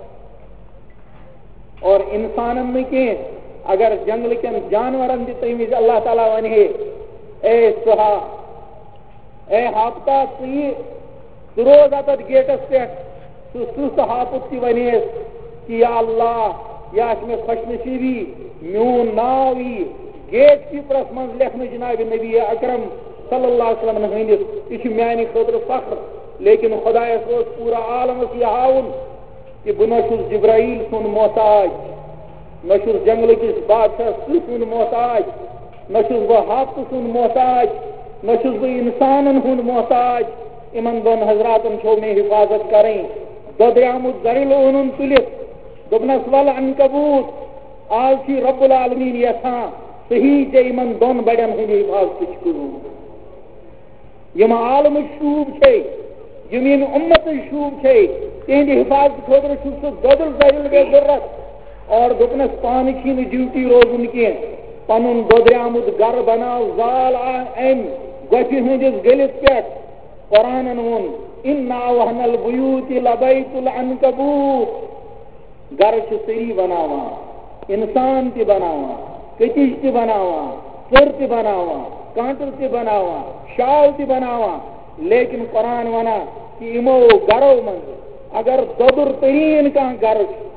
اور انسانن نہ کینٛہہ اگر جنگل کٮ۪ن جانورن تہِ تمہِ وِزِ اللہ تعالیٰ ونہِ ہے اے سہا اے ہاپتا ژٕ یہِ ژٕ روز اتتھ گیٹس پٮ۪ٹھ سُہ سٕژ ہاپُت تہِ ونیس کہ یا اللہ یہ آسہِ مےٚ خوش نصیٖبی میون ناو یی گیٹ کیپرس منٛز لیکھنہٕ جناب نبی اکرم صلی اللہ علیہ وسلم ہٕنٛدِس یہِ چھُ میانہِ خٲطرٕ فخر لیکن خۄدایس اوس پوٗرٕ عالمس یہِ ہاوُن کہ بہٕ نہ چھُس جبرائیل سُنٛد محتاج نہ چھُس جنگلہٕ کِس بادشاہ سُنٛد محتاج نہ چھُس بہٕ ہاپتہٕ سُنٛد محتاج نہ چھُس بہٕ انسانن ہُنٛد محتاج یِمن دۄن حضراتن چھو مےٚ حفاظت کرٕنۍ دۄدریٛامُت زرِل اوٚنُن تُلِتھ دوٚپنس ول عنکبوٗت آز چھُے رب العالمیٖن یژھان صحیح ژےٚ یِمن دۄن بڑٮ۪ن ہٕنٛدِ حفاظتٕچ کٲم یِم عالمٕچ شوٗب چھے یِم ییٚمہِ اُمتٕچ شوٗب چھے تِہنٛدِ حفاظت خٲطرٕ چھُ سُہ دۄدُر زرِل مےٚ ضروٗرت اور دوٚپنس پانہٕ چھی نہٕ ڈیوٹی روزُن کینٛہہ پنُن دۄدریٛامُت گرٕ بناو زال امہِ گۄپھِ ہٕنٛدِس گٔلِس پٮ۪ٹھ قرآنن ووٚن اِنَّا اوْحَنَا الْبُیوٗتِ لَبَیْتُ الْعَنکَبوٗت گرٕ چھِ سٲری بناوان انسان تہِ بناوان کٔتِج تہِ بناوان ژٔر تہِ بناوان کانٛٹہٕ تہِ بناوان شال تہِ بناوان لیکن قرآن ونان کہ یِمو گرو منٛز اگر دۄدُر تریٖن کانٛہہ گرٕ چھُ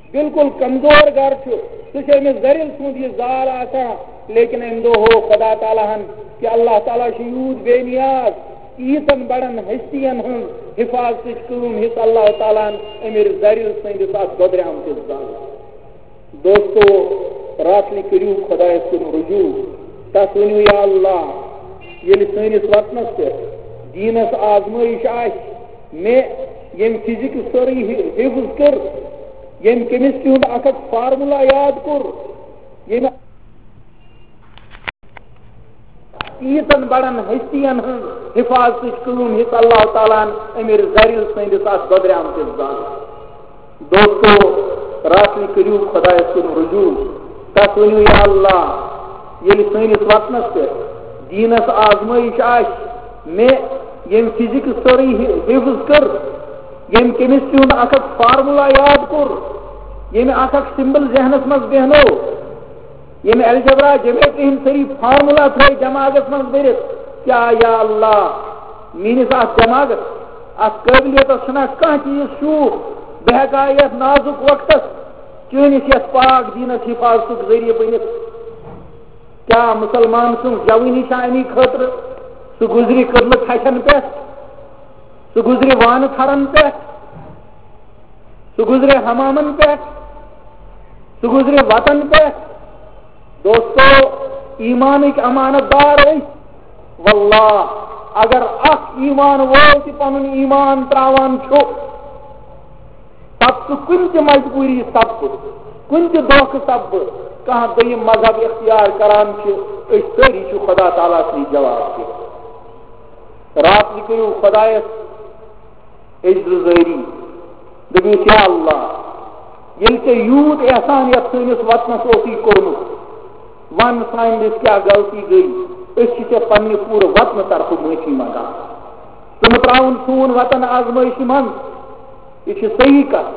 بالکل کمزور گھر سہ زریل سند یہ زال آسان لیکن ام دہ ہو خدا تعالیٰ ہن کہ اللہ تعالیٰ یوت بے نیاز ییتن بڑن ہستین ہن حفاظت کم حص اللہ تعالیٰ امیر زریل سندس ات گدرام تس زال دوستو راتلی کریو خدا کن رجوع تس ونو یا اللہ یل سنس وطنس پہ دینس آزمائش آش میں یم فزکس سوری حفظ کر یم کیمسٹری ہند اخ فارمولہ یاد کور یم ییتن بڑن ہستین ہند حفاظت کم حص اللہ تعالیٰ امیر زریل سندس ات گدرام تس زال دوستو راتلی کریو خدا کن رجوع تس ونو یا اللہ یل سنس وطنس پہ دینس آزمائش آش میں یم فزکس سوری حفظ کر یم کیمسٹری ہند اخ فارمولہ یاد کور یم اخ سمبل ذہنس مز بہنو یم الجبرا جمیٹری ہند سری فارمولہ تھے دماغس مز برت کیا یا اللہ میس ات دماغس ات قابلیت چھنا کھانا چیز شوق بہ ہیکا یتھ نازک وقتس چٲنِس یتھ پاک دینس حفاظتک ذریعہ بنت کیا مسلمان سن جوانی چھا امی خاطر سہ گزری کدل کھچن پہ سہ گزری وان کھرن پہ سہ گزری حمامن پہ سہ گزری وطن پہ دوستو ایمانک امانت دار واللہ اگر اخ ایمان وول تہ پنن ایمان تراوان چھو تب تو کن تہ مجبوری سب کن تہ دھوکہ سب کہاں دویم مذہب اختیار کران چھ ساری چھ خدا تعالیٰ سی جواب دے رات لکھو خدایس عجز زاری دپیس یا اللہ یل ژے یوت احسان یتھ سٲنِس وطنس اوسُے کوٚرمُت ون سانہِ دٔسۍ کیٛاہ غلطی گٔے أسۍ چھِ ژےٚ پننہِ پوٗرٕ وطنہٕ طرفہٕ معٲفی منٛگان ژٕ مہٕ ترٛاوُن سون وطن آزمٲیشہِ منٛز یہ چھِ صحیح کتھ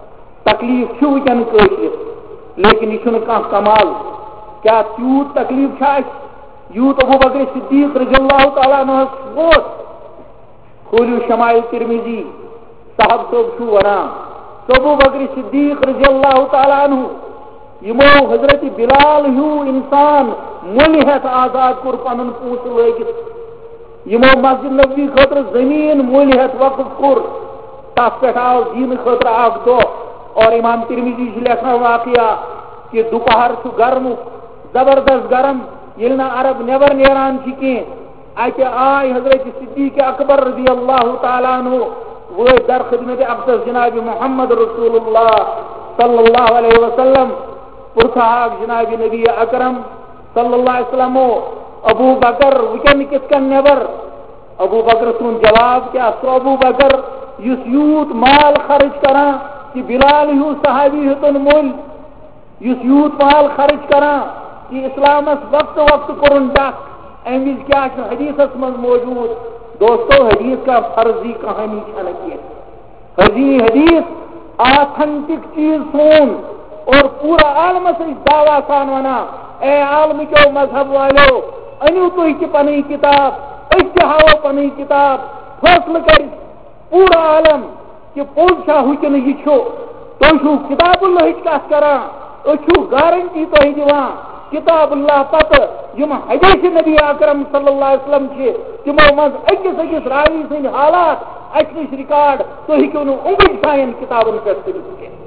تکلیف چھُ وٕنکٮ۪ن کٲشرِس لیکن یہ چھُنہٕ کانٛہہ کمال کیا تیوٗت تکلیف چھُ اَسہِ یوٗت ابو بکر صدیق رضی اللہ تعالیٰ عنہس ووت کھوٗلِو شمائل ترمذی صاحب صٲب چھُ ونان ابو بکر صدیق رضی اللہ تعالیٰ عنہ یمو حضرت بلال ہیو انسان مٔلۍ ہٮ۪تھ آزاد کوٚر پنُن پونٛسہٕ لٲگِتھ یمو مسجد نبوی خٲطرٕ زٔمیٖن مٔلۍ ہٮ۪تھ وقف کوٚر تس پہ آو دینہ خاطر اخ دہ اور امام ترمذی لکھان واقعہ کہ دوپہر گرم زبردست گرم یل نا عرب نیبر نیران کی اتہ آئی حضرت صدیق اکبر رضی اللہ تعالیٰ عنہ وہ در خدمت اقدس جناب محمد رسول اللہ صلی اللہ علیہ وسلم پرساگ جناب نبی اکرم صلی اللہ علیہ وسلم ابو بکر وکن کت کن نیبر ابو بکر سن جواب کیا سو ابو بکر یس یوت مال خرچ کران کہ بلال ہیو صحابی ہتن مول یس یوت مال خرچ کران کہ اسلامس وقت وقت کرن ڈک ام وز کیا حدیثس من موجود دوستو حدیث کا فرضی کہانی چھن کی حدیث حدیث آتھنٹک چیز سون اور پورا عالم سے دعویٰ سان ونا اے عالم کیو مذہب والو انیو تو کی پنی کتاب اشتہاو پنی کتاب فیصلہ کر پورا عالم کہ پوز شاہ ہوکن یہ چھو تو چھو کتاب اللہ کت کران اچھو گارنٹی تو ہی دیوان کتاب اللہ پتہ یم حدیث نبی اکرم صلی اللہ علیہ وسلم چھ تمو مز اکس اکس راوی سند حالات اچھنش ریکارڈ تو ہیکو نو انگل سائن کتابن پہ ثبت کی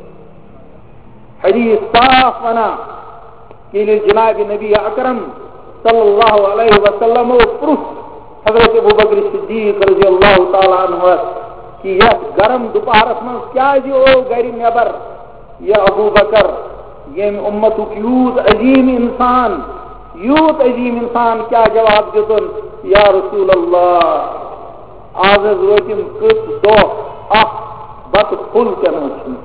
حدیث صاف ونا کہ جناب نبی اکرم صلی اللہ علیہ وسلم پرس حضرت ابو بکر صدیق رضی اللہ تعالی عنہ کہ یہ گرم دوپہرس من کیا جی او گری نیبر یہ ابو بکر یم امتک یوت عظیم انسان یوت عظیم انسان کیا جواب دیتن یا رسول اللہ آز روتم کت دو اخ بت پھل کن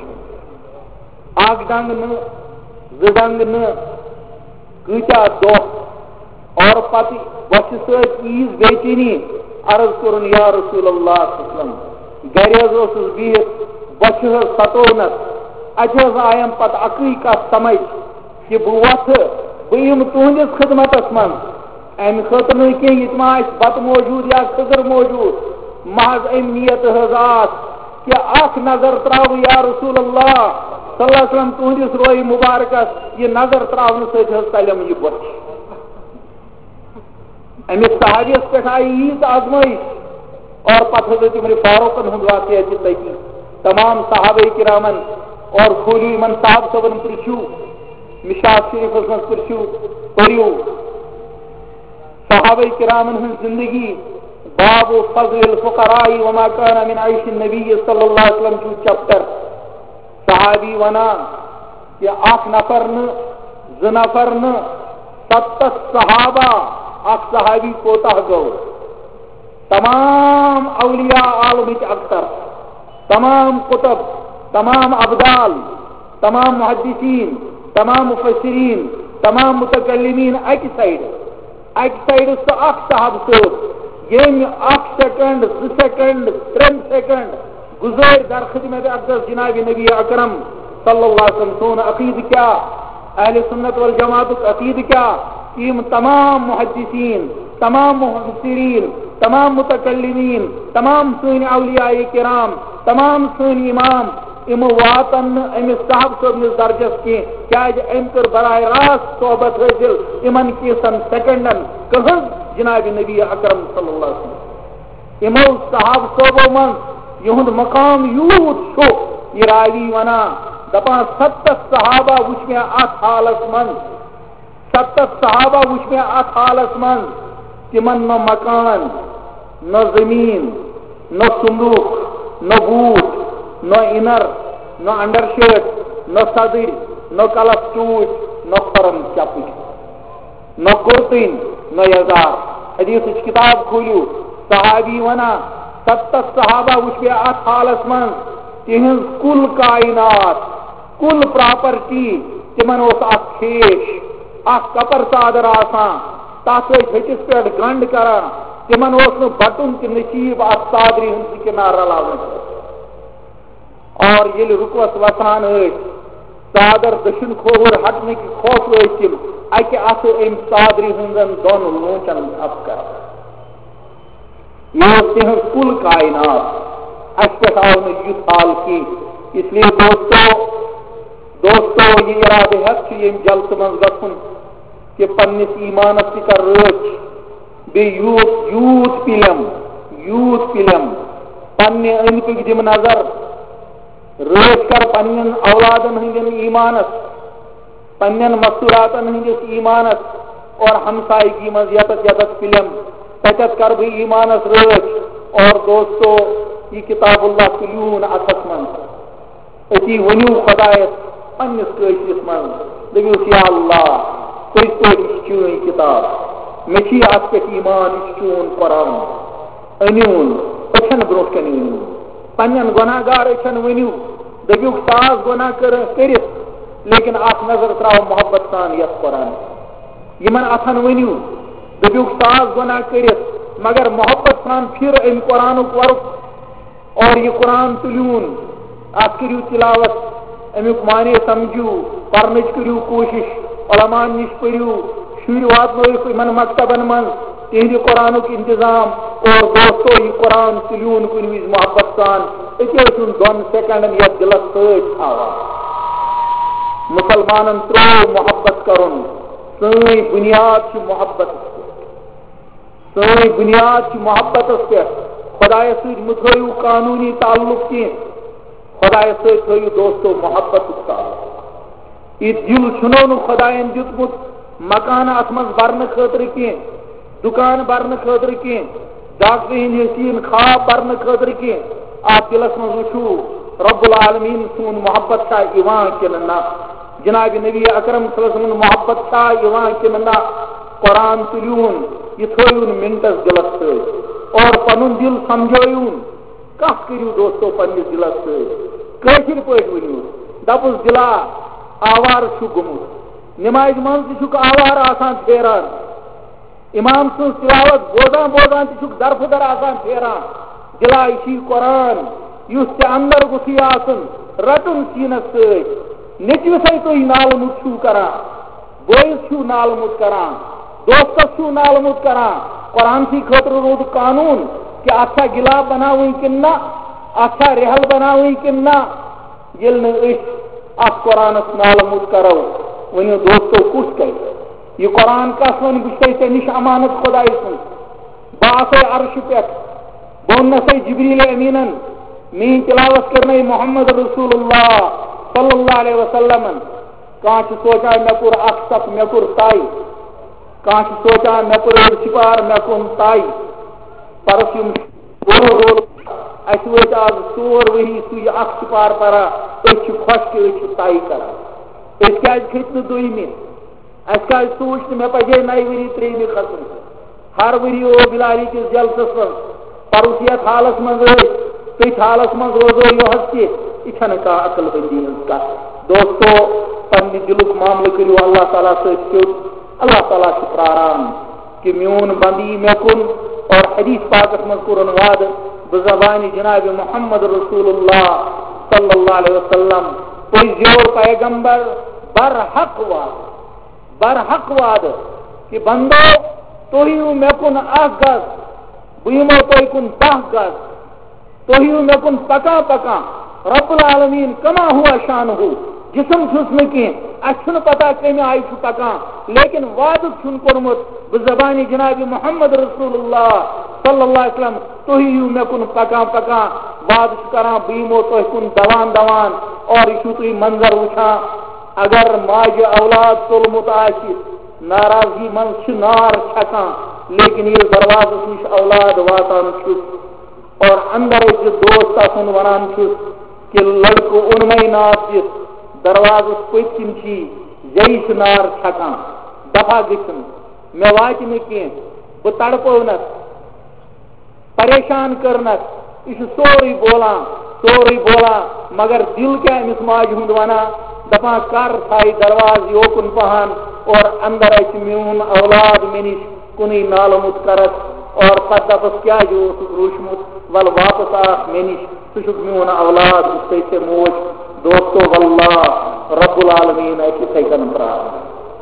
اک ڈنگ ن زڈنگ ن کتیا دو اور پتہ وچ ست عیز بیچنی عرض کرن یا رسول اللہ صلی اللہ علیہ وسلم گریز اوسس بہت بچہ ستونس اجز آیم پتہ اکی کت سمجھ کہ بہ وتھ بہم تہندس خدمتس من ام خاطر نہ کی یہ ما بت موجود یا خضر موجود محض ام نیت حضات کہ اخ نظر تراو یا رسول اللہ صلی اللہ علیہ وسلم تہندس روی مبارکس یہ نظر تراؤن ست تلم یہ بچ امس صحابیس پہ آئی ییز آزمائش اور پتہ حضرت عمر فاروق ہند واقعہ تکی تمام صحابہ کرامن اور کھولیو ان صاحب صبن پرچھو مشکات شریف من پرچھو پڑھو صحابہ کرامن ہند زندگی باب فضل الفقراء وما كان من عيش النبي صلی اللہ علیہ وسلم چو چپٹر صحابی ونان کہ اخ نفر ن ز نفر ن ستت صحابہ اخ صحابی کوتاہ گو تمام اولیاء عالمک اکثر تمام قطب تمام ابدال تمام محدثین تمام مفسرین تمام متکلمین اک سائڈ اک سائڈ سو اخ صحاب صوب یم اخ سیکنڈ دو سیکنڈ ترم سیکنڈ گزر در خدمت اقدس جناب نبی اکرم صلی اللہ علیہ وسلم سون عقید کیا اہل سنت والجماعت عقید کیا یم تمام محدثین تمام مفسرین تمام متکلمین تمام سن اولیاء کرام تمام سن امام ام واتن امس صاحب صبنس درجس کی کیا ام کر براہ راست صحبت حاصل امن کیسن سیکنڈن کہ جناب نبی اکرم صلی اللہ علیہ وسلم امو صحاب صوبو من یہند مقام یوت شو یہ راوی ونا دپان ستت صحابہ وچ میں ات حالس من ستت صحابہ وچ میں ات حالس من تمن نہ مکان نہ زمین نہ صندوق نہ بوٹ نہ انر نہ انڈر شرٹ نہ صدر نہ کلس ٹوٹ نہ فرم چپچ نہ کرتین نہ یزار حدیث کتاب کھولو صحابی ونا ستت صحابہ وچ میں ات حالس من تہذ کل کائنات کل پراپرٹی تمن اس اخ کھیش اخ کپر صادر آسان تس ہٹس پہ گنڈ کران تمن اس بٹن تہ نصیب ات صادری ہند کنار رلاون اور یل رکوس وسان صادر دشن کھوور ہٹنے کی خوف تم اکہ ات ام صادری ہندن دون لونچن اپ کر یہ تہذ کل کائنات اس پہ آو نت حال کی اس لیے دوستو دوستو یہ ارادہ ہے یم جلس من گھن کہ پنس ایمانس تہ کر رچ بی یوت یوت پلم یوت پلم پنہ اند پک دم نظر رچ کر پنن اولادن ہندن ایمانس پنن مستوراتن ہندس ایمانس اور ہمسائیگی مز یتت یتت پلم تتت کر بہ ایمانس رچ اور دوستو یہ کتاب اللہ تلیون اتس من اتی ونیو خدایس پنس قیشس من دپیوس یا اللہ تھی پہ چون کتاب مچھی ات پہ ایمان یہ چون قرآن انیون اچھن برو کن ونیو پنن گناہ گار اچھن ونیو دپیوک ساز گناہ کر کرت لیکن ات نظر تراو محبت سان یس قرآن یمن اتن ونیو دپیوک ساز گناہ کرت مگر محبت سان پھر ام قرآن ورک اور یہ قرآن تلیون ات کرو تلاوت امیک معنی سمجھو پرنچ کرو کوشش علماء نش پڑھو شر واتنو من مکتبن من تہند قرآن انتظام اور دوستو یہ قرآن تلیون کن وز محبت سان اتے سن دون سیکنڈن یا دلس ست تھاوان مسلمانن ترو محبت کرن سن بنیاد چھ محبت سن بنیاد چھ محبت پہ خدای ست متھو قانونی تعلق کی خدای ست تھو دوستو محبت تعلق یہ دل چھنو نو خدائن دیتمت مکان ات مز برن خاطر کی دکان برن خاطر کی ڈاکٹر ہند حسین خواب برن خاطر کی آپ دلس مز وچھو رب العالمین سون محبت چھا ایوان کن نہ جناب نبی اکرم صلی اللہ علیہ وسلم محبت چھا ایوان کن نہ قرآن تلیون یہ تھویون منٹس دلس ست اور پنن دل سمجھوون کس کرو دوستو پنس دلس ستر پہ ونو دپس دلا آوار گمت نماز من تک آوار آسان پھیران امام سن تلاوت بوزان بوزان تک درفدر آسان پھیران دلا یہ قرآن اس تے اندر گھی آسن رٹن سینس ست نیچوسے تھی نال مت چھو کران بوئس چھو نال مت کران دوستس چھو نال مت کران قرآن سی خاطر رود قانون کہ اچھا گلاب بناویں کن نہ اچھا رحل بناویں کن نہ یل نہ ات قرآن نالمود کرو ونو دوستو کس کر یہ قرآن کس ون بچ نش امانت خدائی سن باسے عرش پہ بون نسے جبریل امینن مین تلاوت کرنے محمد رسول اللہ صلی اللہ علیہ وسلم کان سوچا مے کور اخ سک مے کور تائی کان سوچا مے کور سپار مے کون تائی پرسیم رول رول اس وچ آز ژور ؤری سُہ اخ سپار پرا أسۍ چھِ خۄش کہِ أسۍ چھِ تائی کران أسۍ کیازِ کھٔتۍ نہٕ دوٚیمہِ اَسہِ کیازِ سوٗنٛچ نہٕ مےٚ پَزے نَیہِ ؤری ترٛیٚیمہِ کھسُن ہر ؤری او بِلاری کِس جلسس منٛز پَرُس یتھ حالس منٛز ٲسۍ تٔتھۍ حالس منٛز روزو یِہُس تہِ یہِ چھَنہٕ کانٛہہ عقل بندی ہٕنٛز کتھ دوستو پننہِ دِلُک معاملہٕ کٔرِو اللہ تعالیٰ سۭتۍ سیوٚد اللہ تعالیٰ چھُ پراران کہ میون بند یی مےٚ کُن اور حدیث پاکس منٛز کوٚرُن وعدٕ بہٕ زبانہِ جناب محمد رسول اللہ صلی اللہ علیہ وسلم پٔزیور پیغمبر برحق وعدٕ برحق وعدٕ کہ بندو تُہۍ یِیِو مےٚ کُن اکھ گز بہٕ یِمو تۄہہِ کُن دہ گز تُہۍ یِیِو مےٚ کُن پکان پکان رب العالمین کما ہوا شانہُ جسم چھُس نہٕ کینٛہہ اَسہِ چھُنہٕ پتہ کمہِ آیہِ چھُ پکان لیکن وعدٕ چھُن کوٚرمُت بہٕ زبانہِ جناب محمد رسول اللہ صلی اللہ علیہ وسلم تُہۍ یِیِو مےٚ کُن پکان پکان وعدٕ چھُ کران بہٕ یِمو تۄہہِ کُن دوان دوان اور یہِ چھُو تُہۍ منظر وٕچھان اگر ماجہِ اولاد ژوٚلمُت آسہِ ناراضگی منٛز چھِ نار چھکان لیکن ییٚلہِ دروازس نِش اولاد واتان چھُس اور اندر أکِس دوست آسُن ونان چھُس کہ لڑکہٕ اوٚنمَے نار دِتھ دروازس پٔتۍ کِنۍ چھی زیٚیہِ چھِ نار چھکان دفا گٔژھِن مےٚ واتہِ نہٕ کینٛہہ بہٕ تڑپٲونَس پریشان کٔرنَس یہِ چھُ سورُے بولان سورُے بولان مگر دل کیٛاہ أمِس ماجہِ ہُنٛد ونان دپان کر تھایہِ دروازٕ یوکُن پہن اور اندر اَژِ میون اولاد مےٚ نِش کُنُے نالہٕ کرس اور پتہٕ دپس کیٛازِ اوسُکھ روٗشمُت ول واپس آکھ مےٚ نِش ژٕ چھُکھ میون اولاد بہٕ چھُسے ژےٚ موج دوستو واللہ رب العالمین آسہِ یِتھے کٔنۍ پرٛاران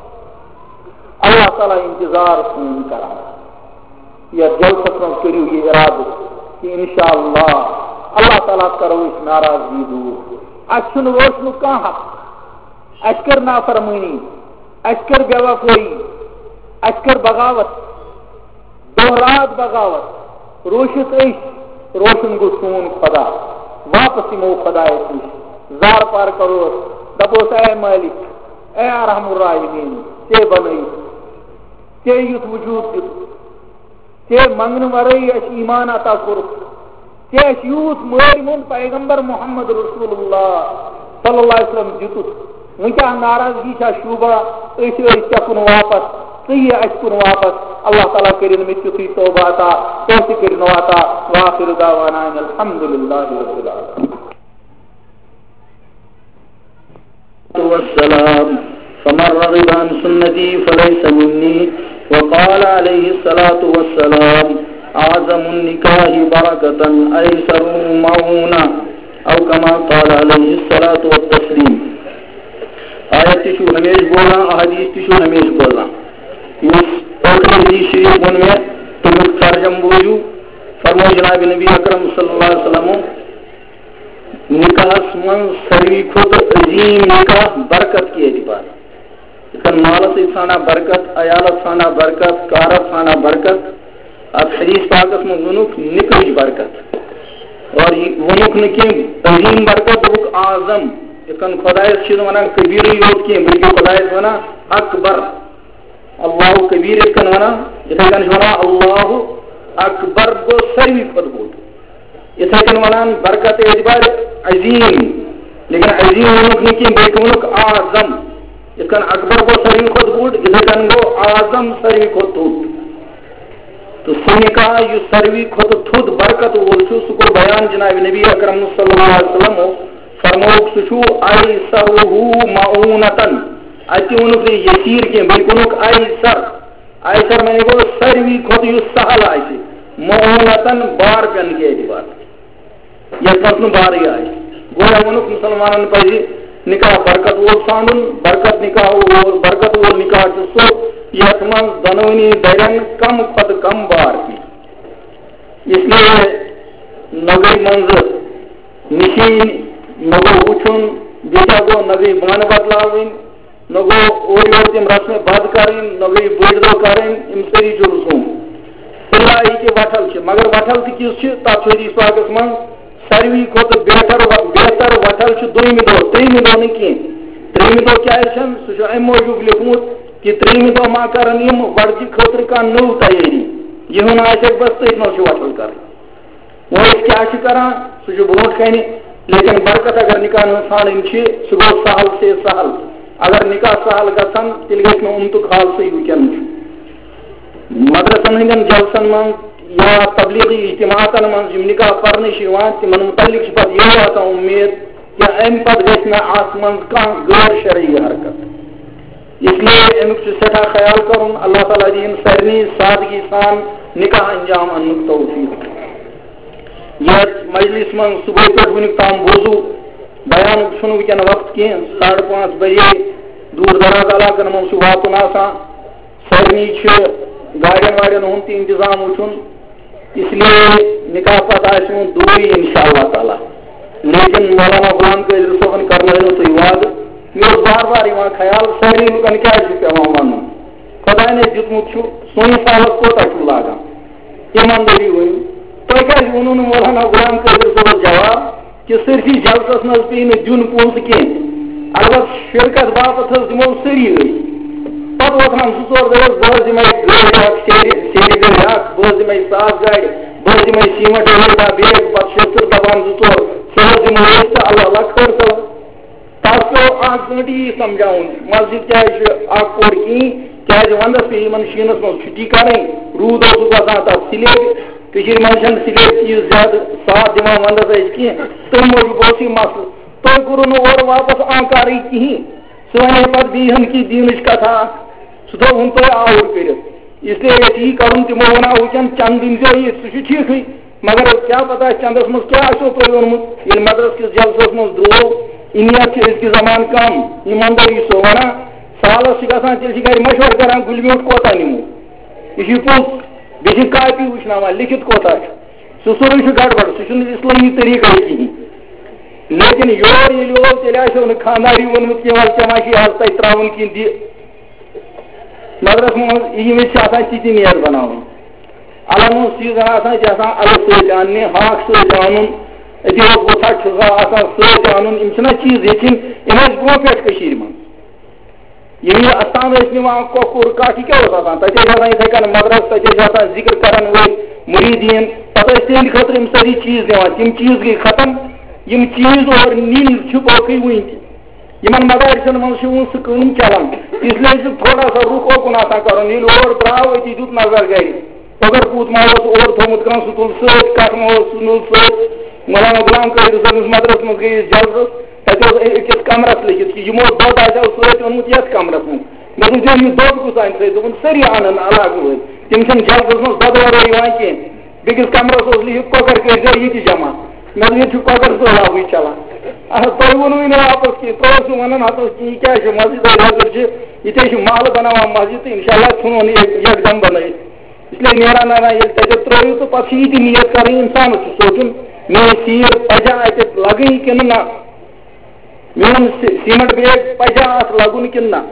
اللہ تعالیٰ انتظار سون کران یتھ جلسس منٛز کٔرِو یہِ ارادٕ کہ انشاء اللہ اللہ تعالیٰ کرو أسۍ ناراضگی دوٗر اَسہِ چھُنہٕ روشنُک کانٛہہ حق اَسہِ کٔر نافرمٲنی اَسہِ کٔر بے وفٲیی اَسہِ کٔر بغاوت دۄہ رات بغاوت روٗشِتھ أسۍ روشن گوٚو سون خدا واپس یِمو خدایس نِش زار پار کروس دپوس اے مالک اے ارحم الراحمین ژےٚ بنٲیِتھ ژےٚ یُتھ وجوٗد دِتُکھ ژےٚ منگنہٕ ورٲیی اَسہِ ایمان عطا کوٚرُکھ ژےٚ اَسہِ یوٗت مٲرۍ مونٛد پیغمبر محمد رسول اللہ صلی اللہ علیہ وسلم دِتُکھ وۄنۍ کیٛاہ ناراضگی چھا شوٗبا أسۍ ٲسۍ ژےٚ کُن واپس ژٕ یہِ اَسہِ کُن واپس اللہ تعالیٰ کٔرِنۍ مےٚ تیُتھُے توبہ عطا تۄہہِ تہِ کٔرِنو عطا وآخِر دعوانا ان الحمد للہ رب العالمین والسلام فمن رغب عن سنتي فليس مني وقال عليه الصلاة والسلام أعظم النكاح بركة أيسر معونة أو كما قال عليه الصلاة والتسليم آیت تشو ہمیش بولا احادیث تشو ہمیش بولا اس حدیث شریف من میں تمہیں ترجم بوجو فرمو جناب نبی اکرم صلی اللہ علیہ وسلم نکاح من سروی خود عظیم نکاح برکت کی اعتبار کن مالت ثانا برکت عیالت ثانا برکت کارت ثانا برکت اب حدیث پاکس میں ونک نکاح برکت اور ونک نکی عظیم برکت ونک اعظم کن خدایت چیز ونا کبیر یوت کی بلکہ خدایت ونا اکبر اللہ کبیر کن ونا اتھے کن ونا اللہ اکبر کو سروی خود بود اتھے کن ونا برکت اعتبار عظیم لیکن عظیم ونک نکی بلکہ ونک اعظم اس کن اکبر کو سروی خود بود اتھے کن وہ اعظم سروی خود بود تو سنکا یہ سروی خود تھود برکت ولچو سکو بیان جناب نبی اکرم صلی اللہ علیہ وسلم فرموک سشو ایسرہو معونتن اتی انک یسیر کے بلکنک ایسر ایسر میں نے کو سروی خود یو سہل آئیسی معونتن بار پین کے اعتبار یہ پتن بار ہی آئی گویا انک مسلمانن پہی نکاح برکت وول ساندن برکت نکاح وول برکت وول نکاح چسو یہ من دنونی درن کم خود کم بار کی اس لیے نگئی منظر نشین نگو وچھن بیچا گو نہ گئی بانہ بدلاوین نہ گو اور یور تم رسم بد کریں نہ گئی بڑ دہ کریں ام ساری رسوم اللہ یہ کہ وٹل مگر وٹل تہ کس تب حدیث پاکس من ساروی کھت بہتر بہتر وٹل دم دہ تریم دہ نا کی تریم دہ کیا سہ ام موجود لکھمت کہ تریم دہ ما کرن یم ورجہ خاطر کان نو تیاری یہ آس بس تھی نو وٹل کر وہ کیا کران سہ برو کن لیکن برکت اگر نکاح ژھانڈن سہ گو سہل سے سہل اگر نکاح سہل گھان تیل گھس امتک حال سی ونکین مدرسن ہندین جلسن من یا تبلیغی اجتماعاتن من نکاح پرنے تمن متعلق پہ یہ واتان امید کہ ام پتہ گھس نا ات من کان غیر شرعی حرکت اس لیے امیک سٹھا خیال کرن اللہ تعالیٰ دین سارنی سادگی سان نکاح انجام ان توفیق یہ مجلس من صبح پہ ونک تام بوزو بیان ونکین وقت کی ساڑھے پانچ بجے دور دراز علاقن من واتن آسان سارنی گاڑین واڑین ہند تہ انتظام وچن اس لیے نکاح پتہ آن دوری انشاء اللہ تعالیٰ لیکن مولانا غلام قادر صٲبن کرنو تھی وعدہ مے بار بار یوان خیال سارے لکن کیا پیوان ون خدا نے دیتمت سون سالس کوتاہ چھ لاگان ایمانداری ورن تھی کیا ونو مولانا غلام قادر صٲبس جواب کہ صرفی جلسس مز پی نا دن پونسہ کی البتہ شرکت باپت دمو سری پتہ وتھان زٕ ژور دۄہ بہٕ حظ دِمے گٲڑۍ اکھ سیرِ گٲڑۍ اکھ بہٕ حظ دِمے ساس گاڑِ بہٕ حظ دِمے سیمنٹ ٲٹھ دہ بیگ پتہٕ شستٕر دپان زٕ ژور سُہ حظ دِمو أسۍ تہٕ اللہ اللہ کھٲر تو تس پیو اکھ گٲنٹہٕ یی سمجھاوُن مسجد کیازِ اکھ پوٚر کِہیٖنۍ کیازِ ونٛدس پیٚیہِ یِمن شیٖنس منٛز چھُٹی کرٕنۍ روٗد اوسُکھ آسان تتھ سلیٹ کٔشیٖرِ منٛز چھنہٕ سلیٹ چیٖز زیادٕ ساتھ دِوان ونٛدس أسۍ کینٛہہ تمہِ موٗجوٗب اوس یہِ مسلہٕ تۄہہِ کوٚروٕ نہٕ اورٕ واپس آنکارٕے کِہیٖنۍ سُہ ونے پتہٕ بیٚیہِ کی دیٖنٕچ کتھا سُہ تھوٚوُن تۄہہِ آوُر کٔرِتھ اس لیے یہِ کرُن تِمو ونان وٕنکٮ۪ن چند دِنزیو یہِ سُہ چھُ ٹھیٖکھٕے مگر کیا پتہ چندس منٛز کیٛاہ آسیو تۄہہِ ووٚنمُت ییٚلہِ مدرس کِس جلسس منٛز درٛاو اِنیت چھِ أزکہِ زمانہٕ کم ایٖماندٲری سو ونان سالس چھِ گژھان تیٚلہِ چھِ گرِ مشورٕ کران گُلہِ میوٗٹھ کوتاہ نِمو یہِ چھُ پوٚز بیٚیہِ چھِ کاپی وٕچھناوان لیکھِتھ کوتاہ چھُ سُہ سورُے چھُ گڑبڑ سُہ چھُنہٕ اسلٲمی طریٖقے کِہیٖنۍ لیکن یور ییٚلہِ اوس تیٚلہِ آسیو نہٕ خانٛداری ووٚنمُت کینٛہہ وَلہٕ ژےٚ ما چھِ حظ تَتہِ ترٛاوُن کینٛہہ دِ مدرس منٛز یِم چھِ آسان تِتہِ نیت بناوٕنۍ الن ہُنٛد سیٖزن آسان چھِ آسان الہٕ سۭتۍ اننہِ ہاکھ سۭتۍ انُن أتی اوس وۄتھا چھُ آسان سۭتۍ انُن یِم چھِنہ چیٖز ہیٚچھِنۍ یِم ٲسۍ برونٛہہ پٮ۪ٹھ کٔشیٖرِ منٛز ییٚلہِ یہِ اَستان ٲسۍ نِوان کۄکُر کَٹھ یہِ کیٛاہ اوس آسان تَتہِ ٲسۍ آسان یِتھَے کٔنۍ مدرس تَتہِ ٲسۍ آسان ذِکر کرن وٲلۍ مُریٖدیٖن پتہٕ ٲسۍ تِہنٛدِ خٲطرٕ یِم سٲری چیٖز دِوان تِم چیٖز گٔے ختم یِم چیٖز اور نِنۍ چھِ باقٕے وٕنۍ تہِ یِمن مدارسن منٛز چھِ وۄنۍ سُہ کٲم چلان اسلیے چھُ تھوڑا سا رُخ اوکُن آسان کرُن ییٚلہِ اور درٛاو أتی دیُت نظر گرِ پگہر پوٗت ما اوس اور تھوٚمُت کانٛہہ سُہ تُل سۭتۍ کٹھ ما اوس سُہ نُل سۭتۍ مولانا غلام قادر صٲبنِس مدرس منٛز گٔے أسۍ جلسس تتہِ اوس أکِس کمرس لیکھِتھ کہِ یِمو دۄد آسیو سۭتۍ اوٚنمُت یتھ کمرس منٛز مےٚ دوٚپ تٔمۍ یہِ دۄد کُس انہِ سۭتۍ دوٚپُن سٲری انن علاقہٕ وٲلۍ تِم چھِنہٕ جلسس منٛز دۄد ورٲے یِوان کینٛہہ بیٚکِس کمرس اوس لیکھِتھ کۄکر کٔرۍزیو ییٚتہِ جمع مےٚ دوٚپ ییٚتہِ چھُ کۄکر سہلابٕے چلان تۄہہِ ووٚنوُے نہٕ واپس کینٛہہ تُہۍ اوسوٕ ونان ہتس یہِ کیٛاہ چھُ مسجد حضر چھِ ییٚتہِ چھُ محلہٕ بناوان مسجد تہٕ انشاء اللہ ژھٕنون یہِ یکدم بنٲیِتھ اس لیے نیران نیران ییٚلہِ تتہِ ترٲیِو تہٕ پتہٕ چھِ یہِ تہِ نیت کرٕنۍ انسانس چھُ سونٛچُن میٲنۍ سیٖر پزا اتہِ لگٕنۍ کِنہٕ نہ میون سیمنٹ بیگ پزا اتھ لگُن کِنہٕ نہ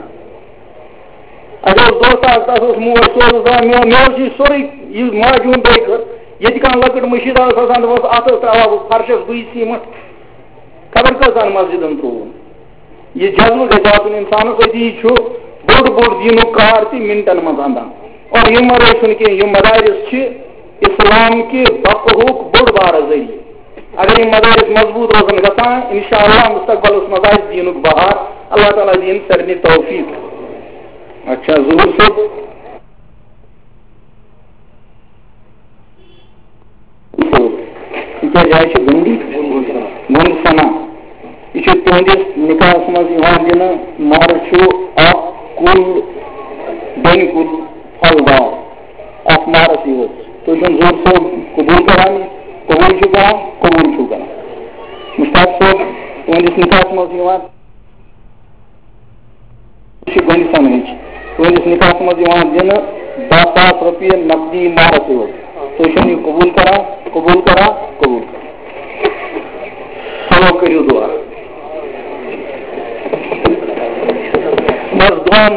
اَسہِ اوس دوست اکھ تتھ اوس موج سُہ اوس دپان مےٚ مےٚ اوس یہِ سورُے یہِ ماجہِ ہُنٛد بیٚیہِ خٲطرٕ ییٚتہِ کانٛہہ لۄکٕٹ مٔشیٖد ٲس آسان دوٚپُس اتھ ٲس تراوان بہٕ فرشس بٕے سیمنٹ خبر کۭژن مسجدن ترٛووُن یہِ جذبہٕ گژھِ آسُن انسانس أتی چھُ بوٚڑ بوٚڑ دیٖنُک کار تہِ مِنٹن منٛز انان اور یِم ورٲے چھُنہٕ کینٛہہ یِم مدارس چھِ اسلام کہِ بقہُک بوٚڑ بارٕ ذٔریعہٕ اگر یِم مدارس مضبوٗط روزن گژھان انشاء اللہ مستقبلس منٛز آسہِ دیٖنُک بہار اللہ تعالیٰ دِیِن سارنٕے توفیٖق اچھا ظہوٗر صٲب یہِ کیٛاہ جاے چھِ گنڈی گنڈ سنا یہِ چھُ تُہنٛدِس نِکاحس منٛز یِوان دِنہٕ مہرٕ چھُ اکھ کُل ڈوٚنۍ کُل پھلدار اکھ مہرس یوت تُہۍ چھِو ظہوٗر صٲب قبوٗل کران قبوٗل چھُو کران قبوٗل چھُو کران مشتاق صٲب تُہنٛدِس نِکاحس منٛز یِوان یہِ چھِ گنڈِ سنہٕچ تُہنٛدِس نِکاحس منٛز یِوان دِنہٕ دہ ساس رۄپیہِ نقدی مہرس یوت تُہۍ چھِو یہِ قبوٗل کران قبوٗل کران قبوٗل چلو کٔرِو دعا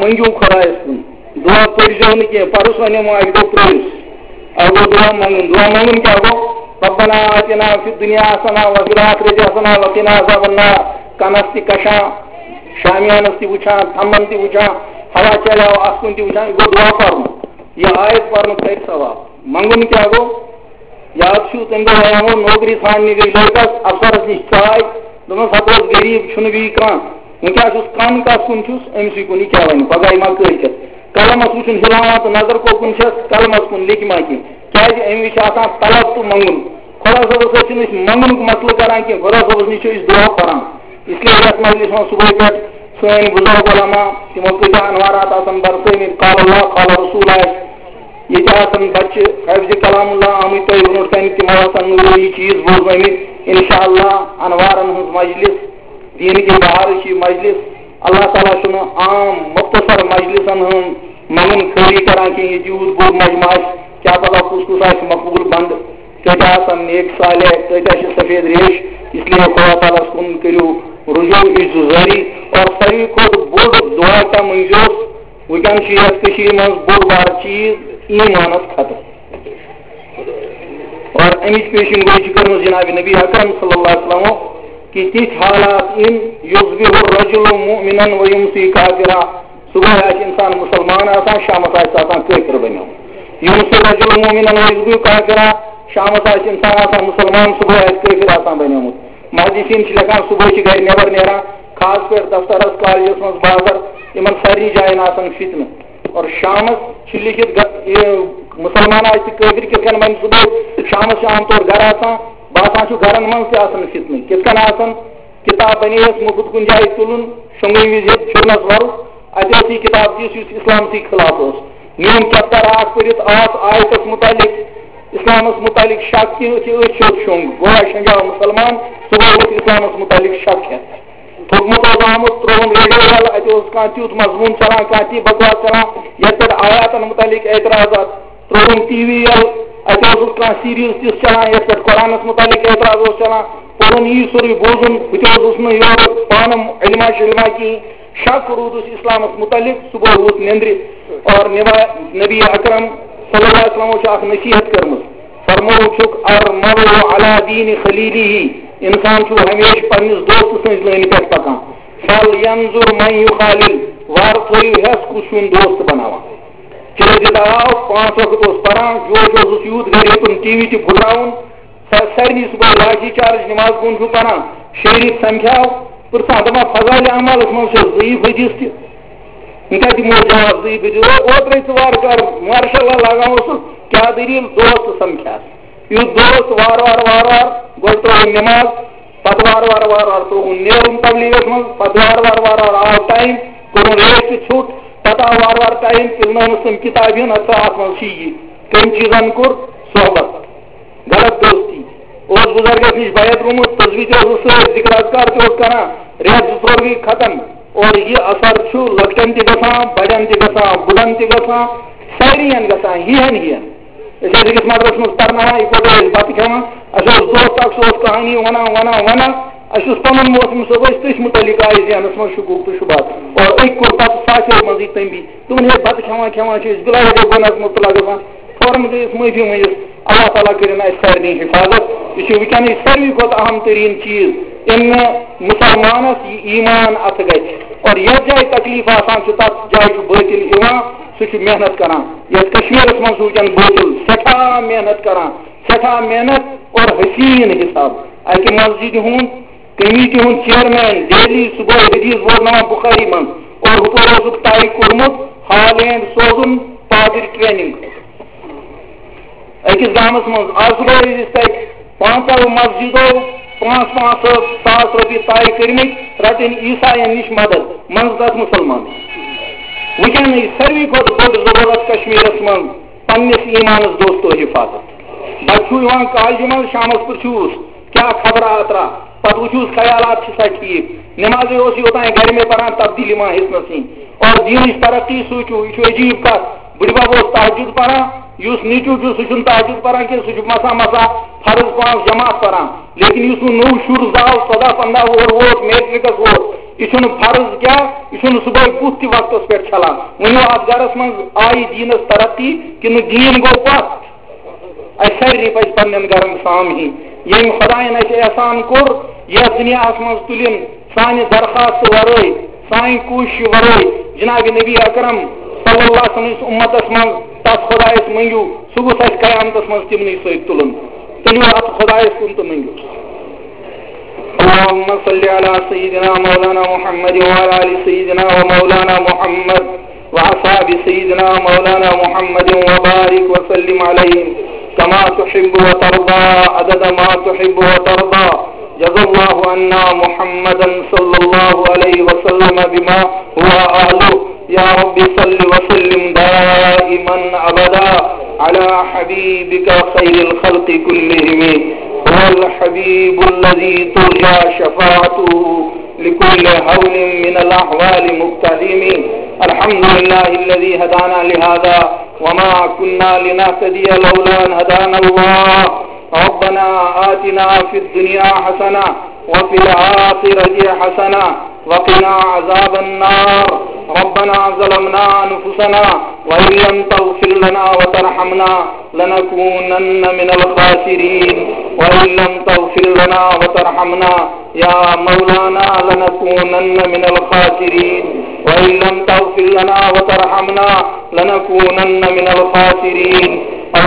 منگو خدایس کن دعا پڑھو نا کی پرس ونمو اکہ دہ پرس اب گو دعا منگن دعا منگن کیا گو ربنا آتنا فی الدنیا حسنہ وفی الآخرۃ حسنہ وقنا عذاب النار کنس تہ کشان شامیانس تہ وچھان تھمن تہ وچھان ہوا چلاو اسکن تہ وچھان گو دعا پرن یہ آیت پرن کر ثواب منگن کیا گو یاد چھو تم دہ آمو نوکری ژھانڈنہ گئی لڑکس افسرس نش چائے دس ہپوس غریب چھ بی کھانا ونکس کن کس کن چھس امس کن یہ کیا ون پگہ ما کلکت قلمس وچن ہلاوان تو نظر کوکن چھس قلمس کن لکھ ما کی کیازِ امہِ وِزِ چھِ آسان طلب تہٕ منگُن خدا صٲبس سۭتۍ چھِنہٕ أسۍ منگنُک مسلہٕ کران کینٛہہ خدا صٲبس نِش چھِ أسۍ دعا پران اسلیے یتھ مجلس منٛز صبحٲے پٮ۪ٹھ سٲنۍ بُزرگ علما تِمو کۭتیاہ انوارات آسان برسٲمٕتۍ قال اللہ قال رسول آسہِ ییٚتہِ آسان بچہِ حفظِ کلام اللہ آمٕتۍ تۄہہِ برونٛٹھ کَنہِ تِمو آسان نوٗری چیٖز بوزنٲمٕتۍ انشاء اللہ انوارن ہٕنٛز مجلس دیٖنٕکہِ بہارٕچ یہِ مجلس اللہ تعالیٰ چھُنہٕ عام مختصر مجلسن ہُنٛد منگُن خٲلی کران کینٛہہ ییٚتہِ یوٗت بوٚڑ مجمع آسہِ کیا پتہ کس کس آسہِ مقبول بند کتیا آسان نیک صالح کتیا چھِ سفید ریش اس لیے خدا تعالیٰ کن کرو رجوع عز ذری اور ساروی کھۄتہٕ بوٚڑ دعا کیا منگزوس ونکیٚن چھِ یتھ کٔشیٖرِ منٛز بوٚڑ بار چیٖز ایمانس ختم اور امِچ پیشن گوئی چھِ کٔرمٕژ جناب نبی اکرم صلی اللہ علیہ وسلم کہ تِتھۍ حالات ان یصبح الرجل مؤمنا ویمسی کافرا صبح آسہِ انسان مسلمان آسان شامس آسہِ آسان کٲفر بنیومُت یومسی الرجل مؤمنا ویصبح کافرا شامس آسہِ انسان آسان مسلمان صبح آسہِ کٲفر آسان بنیومُت محدثین چھِ لیکھان صبح چھِ گرِ نٮ۪بر نیران خاص پٲٹھۍ دفترس کالجس منٛز بازر یِمن سارنٕے جاین آسان فتنہٕ اور شامس چھِ لیکھِتھ مسلمان آسہِ کٲفر کِتھ کٔنۍ بنہِ صبح شامس چھِ عام طور گرٕ آسان باسان چھُ گرن منٛز تہِ آسان فتنہٕ کِتھ کٔنۍ آسان کِتاب بنییس مُفت کُنہِ جایہِ تُلُن شۄنٛگنہٕ وِزِ ہیٚتہِ چھُرنس وَرُس اتہِ ٲس یہِ کِتاب تِژھ یُس اسلامسٕے خلاف ٲس نیوٗن چپٹر اکھ پٔرِتھ اتھ آیتس متعلق اسلامس متعلق شک کہِ أسۍ چھِ شۄنٛگ گویا شۄنٛگیو مسلمان صبح اوس اسلامس متعلق شک ہٮ۪تھ تھوٚکمُت اوس آمُت ترٛووُن ریڈیو ول اتہِ اوس کانٛہہ تیُتھ مضموٗن چلان کانٛہہ تی بکواس چلان یتھ پٮ۪ٹھ آیاتن متعلق اعتراضات ترٛووُن ٹی وی ول اتہِ اوسُکھ کانٛہہ سیٖریٖز تِژھ چلان یتھ پٮ۪ٹھ قرآنس متعلق اعتراض اوس چلان پوٚرُن یی سورُے بوزُن بہٕ تہِ اوسُس نہٕ یورٕ پانہٕ علما شلما کِہیٖنۍ شک روٗدُس اسلامس متعلق صبح ووت نندرِ اور نبی اکرم صلی اللہ علیہ وسلم چھِ اکھ نصیحت کٔرمٕژ فرمو چھُکھ المرء علی دین خلیلہ انسان چھُ ہمیشہ پننس دوست سٕنٛزِ لٲنہِ پٮ۪ٹھ پکان فل ینظر من یخالل وارٕ تھٲیِو ہٮ۪س کُس چھُن دوست بناوان چلو آو پانٛژھ وقت اوس پران جوش اوسُس یوٗت گرِ ہیوٚتُن ٹی وی تہِ پھُٹراوُن سارنٕے صبح لاٹھی چارج نماز کُن چھُ پران شیٖرِتھ سمکھیاو پرژھان دپان فضالہِ اعمالس منٛز چھِ ضعیف حدیث تہِ وۄنۍ کتہِ دِمو جواب ضعیف حدیث اوترے ژٕ وارٕ کار ماشاء اللہ لاگان اوسُکھ کیٛاہ دٔلیٖل دوست سمکھیاس یُتھ دوست وارٕ وارٕ وارٕ وارٕ گۄڈٕ ترٛووُن نٮ۪ماز پتہٕ وارٕ وارٕ وارٕ وارٕ ترٛووُن نیرُن تبلیغس منٛز پتہٕ وارٕ وارٕ وارٕ وارٕ آو ٹایم کوٚرُن ریٹ تہِ ژھیوٚٹ پتہٕ آو وارٕ وارٕ ٹایم پِلنٲونَس تِم کِتابہِ ہُنٛد ہسا اتھ منٛز چھِ یہِ کٔمۍ چیٖزن کوٚر صحبت غلط دوستی اوس بُزرگس نِش بیت روٗمُت تٔزوِ تہِ اوسُس سۭتۍ ذِکر اذکار تہِ اوس کران رٮ۪تھ زٕ ژور گٔے ختم اور یہِ اثر چھُ لۄکٹٮ۪ن تہِ گژھان بڑٮ۪ن تہِ گژھان بُڑن تہِ گژھان سارنٕے گژھان ہِہن ہِہن أسۍ ٲسۍ أکِس مدرس منٛز پرناوان یِکوٹے ٲسۍ بتہٕ کھٮ۪وان اَسہِ اوس دوست اکھ سُہ اوس کہانی ونان ونان ونان اَسہِ اوس پنُن موسم صٲب ٲسۍ تٔتھۍ مُتعلق آیہِ ذہنس منٛز شکوٗک تہٕ شُبہات اور أکۍ کوٚر پتہٕ ساسیو منٛزٕے تٔمبی دوٚپُن ہے بتہٕ کھٮ۪وان کھٮ۪وان چھِ أسۍ بِلا وجہ گۄنہس مُبتلا گژھان فوراً گٔیَس معٲفی ؤنِتھ اللہ تعالیٰ کٔرِنۍ اَسہِ سارنٕے حِفاظت یہِ چھُ وٕنکٮ۪نٕچ ساروی کھۄتہٕ اہم تریٖن چیٖز ییٚلہِ نہٕ مُسلمانس یہِ ایمان اتھٕ گژھِ اور یتھ جایہِ تکلیٖف آسان چھُ تتھ جایہِ چھُ بٲطِل یِوان سُہ چھُ محنت کران یتھ کشمیٖرس منٛز چھُ وٕنکٮ۪ن بٲطِل سٮ۪ٹھاہ محنت کران سٮ۪ٹھاہ محنت اور حسیٖن حساب اکہِ مسجدِ ہُنٛد کمیٹی ہُنٛد چیئرمین ڈیلی صبح حدیث بوزناوان بُخاری منٛز اور ہُپٲرۍ اوسُکھ طے کوٚرمُت ہالینڈ سوزُن پادٕرۍ ٹریننگ أکِس گامس منٛز آز صبح ٲسۍ أسۍ تتہِ پانٛژو مسجدو پانٛژھ پانٛژھ ساس رۄپیہِ طے کٔرمٕتۍ رٹٕنۍ عیساین نِش مدد منٛزٕ تتھ مُسلمان وٕنکٮ۪ن ساروی کھۄتہٕ بٔڑ ضروٗرت کشمیٖرس منٛز پننِس ایمانس دوستو حِفاظت بچہٕ چھُ یِوان کالجہِ منٛز شامس پرژھوس کیٛاہ خبرا اترا پتہٕ وٕچھوس خیالات چھِ سا ٹھیٖک نٮ۪مازے اوس یوٚتانۍ گرِ مےٚ پران تبدیٖلی ما حِصنس سٕنٛدۍ اور دیٖنٕچ ترقی سوٗنٛچِو یہِ چھُ عجیٖب کتھ بٕڈبب اوس تحجُد پران یُس نیٚچوٗ چھُ سُہ چھُنہٕ تحجُد پران کینٛہہ سُہ چھُ مسا مسا فرض پانٛژھ جماعت پران لیکن یُس وۄنۍ نوٚو شُر زاو ژۄدہ پنٛداہ وُہُر ووت میٹرکس ووت یہ فرض کیا یہ صبح بت تہ وقت پہ چھلان ونو ات گرس من آئی دینس ترقی کہ دین گو پت اس سارے پہ پن گرن سامہی یم خدائن اس احسان کور یہ دنیا من تلن سانہ درخواست ورائے سان کوشش ورائے جناب نبی اکرم صلی اللہ علیہ وسلم امتس من تس خدائس منگو سہ گوس اس قیامتس من تمنی ست تلن تلو ات خدائس کن تو منگو اللهم صل على سيدنا مولانا محمد وعلى آل سيدنا ومولانا محمد وأصحاب سيدنا مولانا محمد وبارك وسلم عليهم كما تحب وترضى عدد ما تحب وترضى جزا الله عنا محمدا صلى الله عليه وسلم بما هو أهله يا رب صل وسلم دائما أبدا على حبيبك خير الخلق كلهم هو الحبيب الذي ترجى شفاعته لكل هول من الأحوال مقتدم الحمد لله الذي هدانا لهذا وما كنا لنهتدي لولا أن هدانا الله ربنا آتنا في الدنيا حسنة وفي الآخرة حسنة وقنا عذاب النار ربنا ظلمنا أنفسنا وإن لم تغفر لنا وترحمنا لنكونن من الخاسرين وإن لم تغفر لنا وترحمنا يا مولانا لنكونن من الخاسرين وإن لم تغفر لنا وترحمنا لنكونن من الخاسرين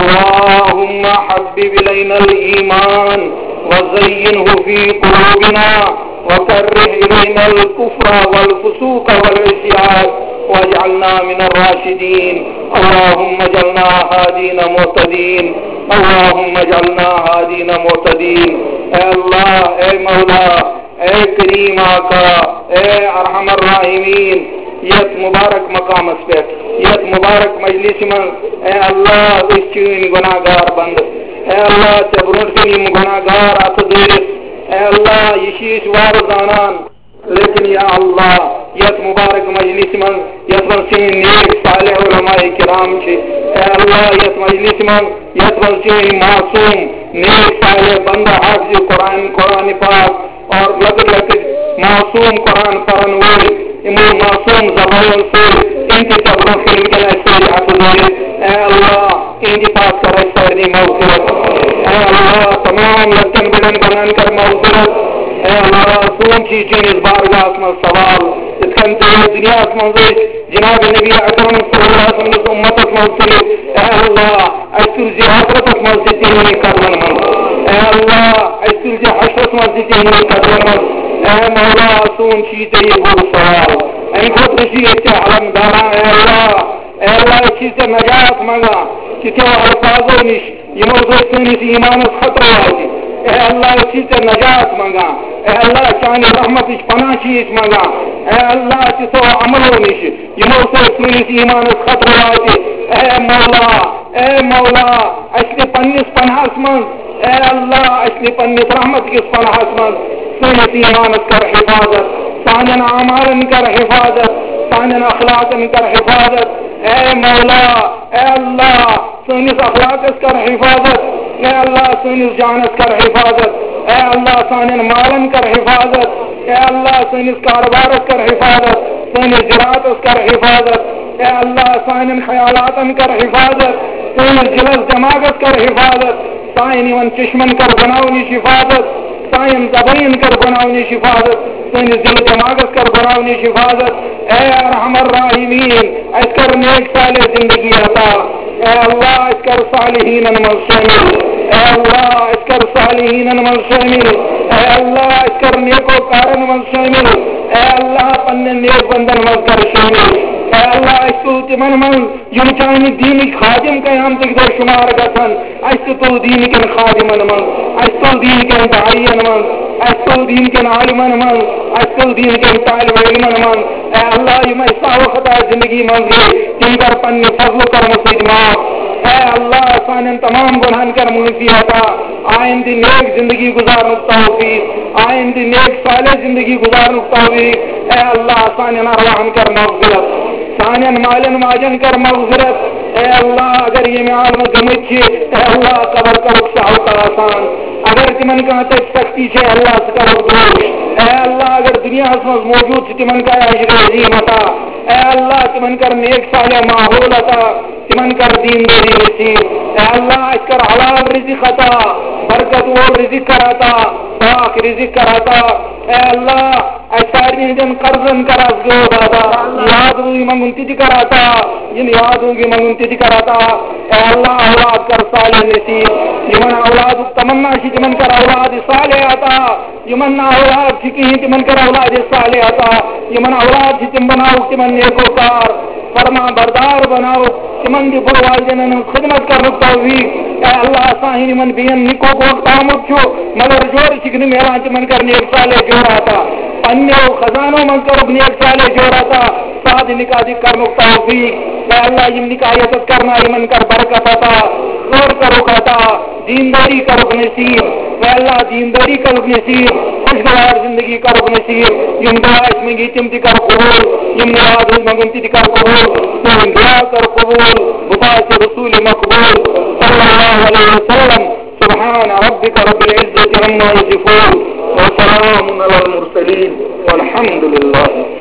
اللهم حبب إلينا الإيمان وزينه في قلوبنا وكره إلينا الكفر والفسوق والعصيان واجعلنا من الراشدين اللهم اجعلنا هادين مهتدين اللهم اجعلنا هادين مهتدين اے اللہ اے مولا اے کریم آقا اے ارحم الراحمین یت مبارک مقام اس پہ یت مبارک مجلس من اے اللہ اس چین گناہگار بند اے اللہ تبرون کنیم گناہگار اتدیرس اے اللہ یشیش وار زانان لیکن یا اللہ یت مبارک مجلس من یت من سین نیک صالح علماء کرام چھے اے اللہ یت مجلس من یت من سین معصوم نیک صالح بندہ حافظ قرآن قرآن پاک اور لکت لکت معصوم قرآن پرن ہوئے امو معصوم زبان سے انتی تبرون فلم کے ایسے حفظ اے اللہ انتی پاس کر سردی موفرت اے اللہ تمام لکن بلن بنان کر موفرت اے اللہ سون چی چین اس بارگاہ میں سوال اس کنتے دنیا اس منزل جناب نبی اکرم صلی اللہ علیہ وسلم امت اس منزل اے اللہ اشتر جی حضرت اس منزل تینی کرن من اے اللہ اشتر جی حشر اس منزل تینی کرن من اے مولا سون چی تی بور سوال اے خود رشی اچھے علم دارا اے اللہ اے اللہ اچھی سے نجات مانگا کہ تو الفاظوں نش یہ موضوع سنیس ایمان اس خطر آجی اے اللہ اسی سے نجات مانگا اے اللہ چانی رحمت اس پناہ چیز مانگا اے اللہ چیسو عملو نش یہ موضوع سنیس ایمان اس خطر آجی اے مولا اے مولا اچھلی پنیس پناہ اسمان اے اللہ اچھلی پنیس رحمت کس پناہ اسمان سنیس ایمان اس کر حفاظت سانین عمال کر حفاظت سانین اخلاق کر حفاظت اے مولا اے اللہ سنیس اخلاق اس کر حفاظت اے اللہ سنیس جانس کر حفاظت اے اللہ سانین مالن کر حفاظت اے اللہ سنیس کاروبار کر حفاظت سنیس زراعت کر حفاظت اے اللہ سانین خیالات کر حفاظت سنیس جلس دماغت کر حفاظت سائن ون چشمن کر بناونی حفاظت سائن زبین کر بناونی حفاظت سنیس دل دماغت کر بناونی حفاظت اے ارحم الراحمین اس کر نیک صالح زندگی عطا اے اللہ اس کر صالحین منشامل اے اللہ اس کر صالحین منشامل اے اللہ اس کر نیکو کارن منشامل اے اللہ پن نیک بندن مذکر شامل اے اللہ اس تو تمن من یم چانی دین خادم قیام تک در شمار گھن اس تو دین کن خادمن من اس تو دین کن داعین من اس تو دین کن عالمن من اس تو دین کن طالب علمن من اے اللہ یم ایسا وقت زندگی منزل تم کر پن فضل کرم سجما اے اللہ سانن تمام گناہن کر منفی عطا آئندی نیک زندگی گزارنے توفیق آئندی نیک صالح زندگی گزارنے توفیق اے اللہ سانن ارواحن کر مغفرت سانن مالن ماجن کر مغفرت اے اللہ اگر یہ میں عالم گمت چھے اے اللہ قبر کا رخصہ ہوتا آسان اگر تمن کا تک سختی چھے اللہ سے کرو دوش اے اللہ اگر دنیا مز موجود تمن کر اجر عظیم عطا اے اللہ تمن کر نیک صالح ماحول عطا تمن کر دینداری نصیب اے اللہ اس کر حلال رزق عطا برکت وول رزق کر عطا پاک رزق کر عطا اے اللہ اے سارے جن قرضن کر از گو دادا یاد ہوئی منگن تی کر عطا جن یاد ہوگی منگن تی کر عطا اے اللہ اولاد کر صالح نصیب یمن اولاد تمنا شی تمن کر اولاد صالح عطا یمن اولاد کی تمن کر اولاد صالح عطا یمن اولاد تم بناؤ تمن نیکوکار فرما بردار بناؤ تمن دی بڑ والدین خدمت کر توفیق اے اللہ ساہی من بین نکو کو قامت چھو مگر جوڑ سکن میرا تمن کر نیک صالح جوڑا تھا انیو خزانوں من کر نیک صالح جوڑا تھا ساتھ نکاح دی کر توفیق اے اللہ یم نکاح عزت کرنا یمن کر برکت عطا غور کرو عطا دینداری کرو نصیب اے اللہ دینداری کرو نصیب خوشگوار زندگی کرو نصیب یم دعا اس میں گی تم تی کر قبول یم نواز مگن تی کر قبول تم دعا کر قبول بطاعت رسول مقبول صلی اللہ علیہ وسلم سبحان ربك رب العزة عما يصفون وسلام على المرسلين والحمد لله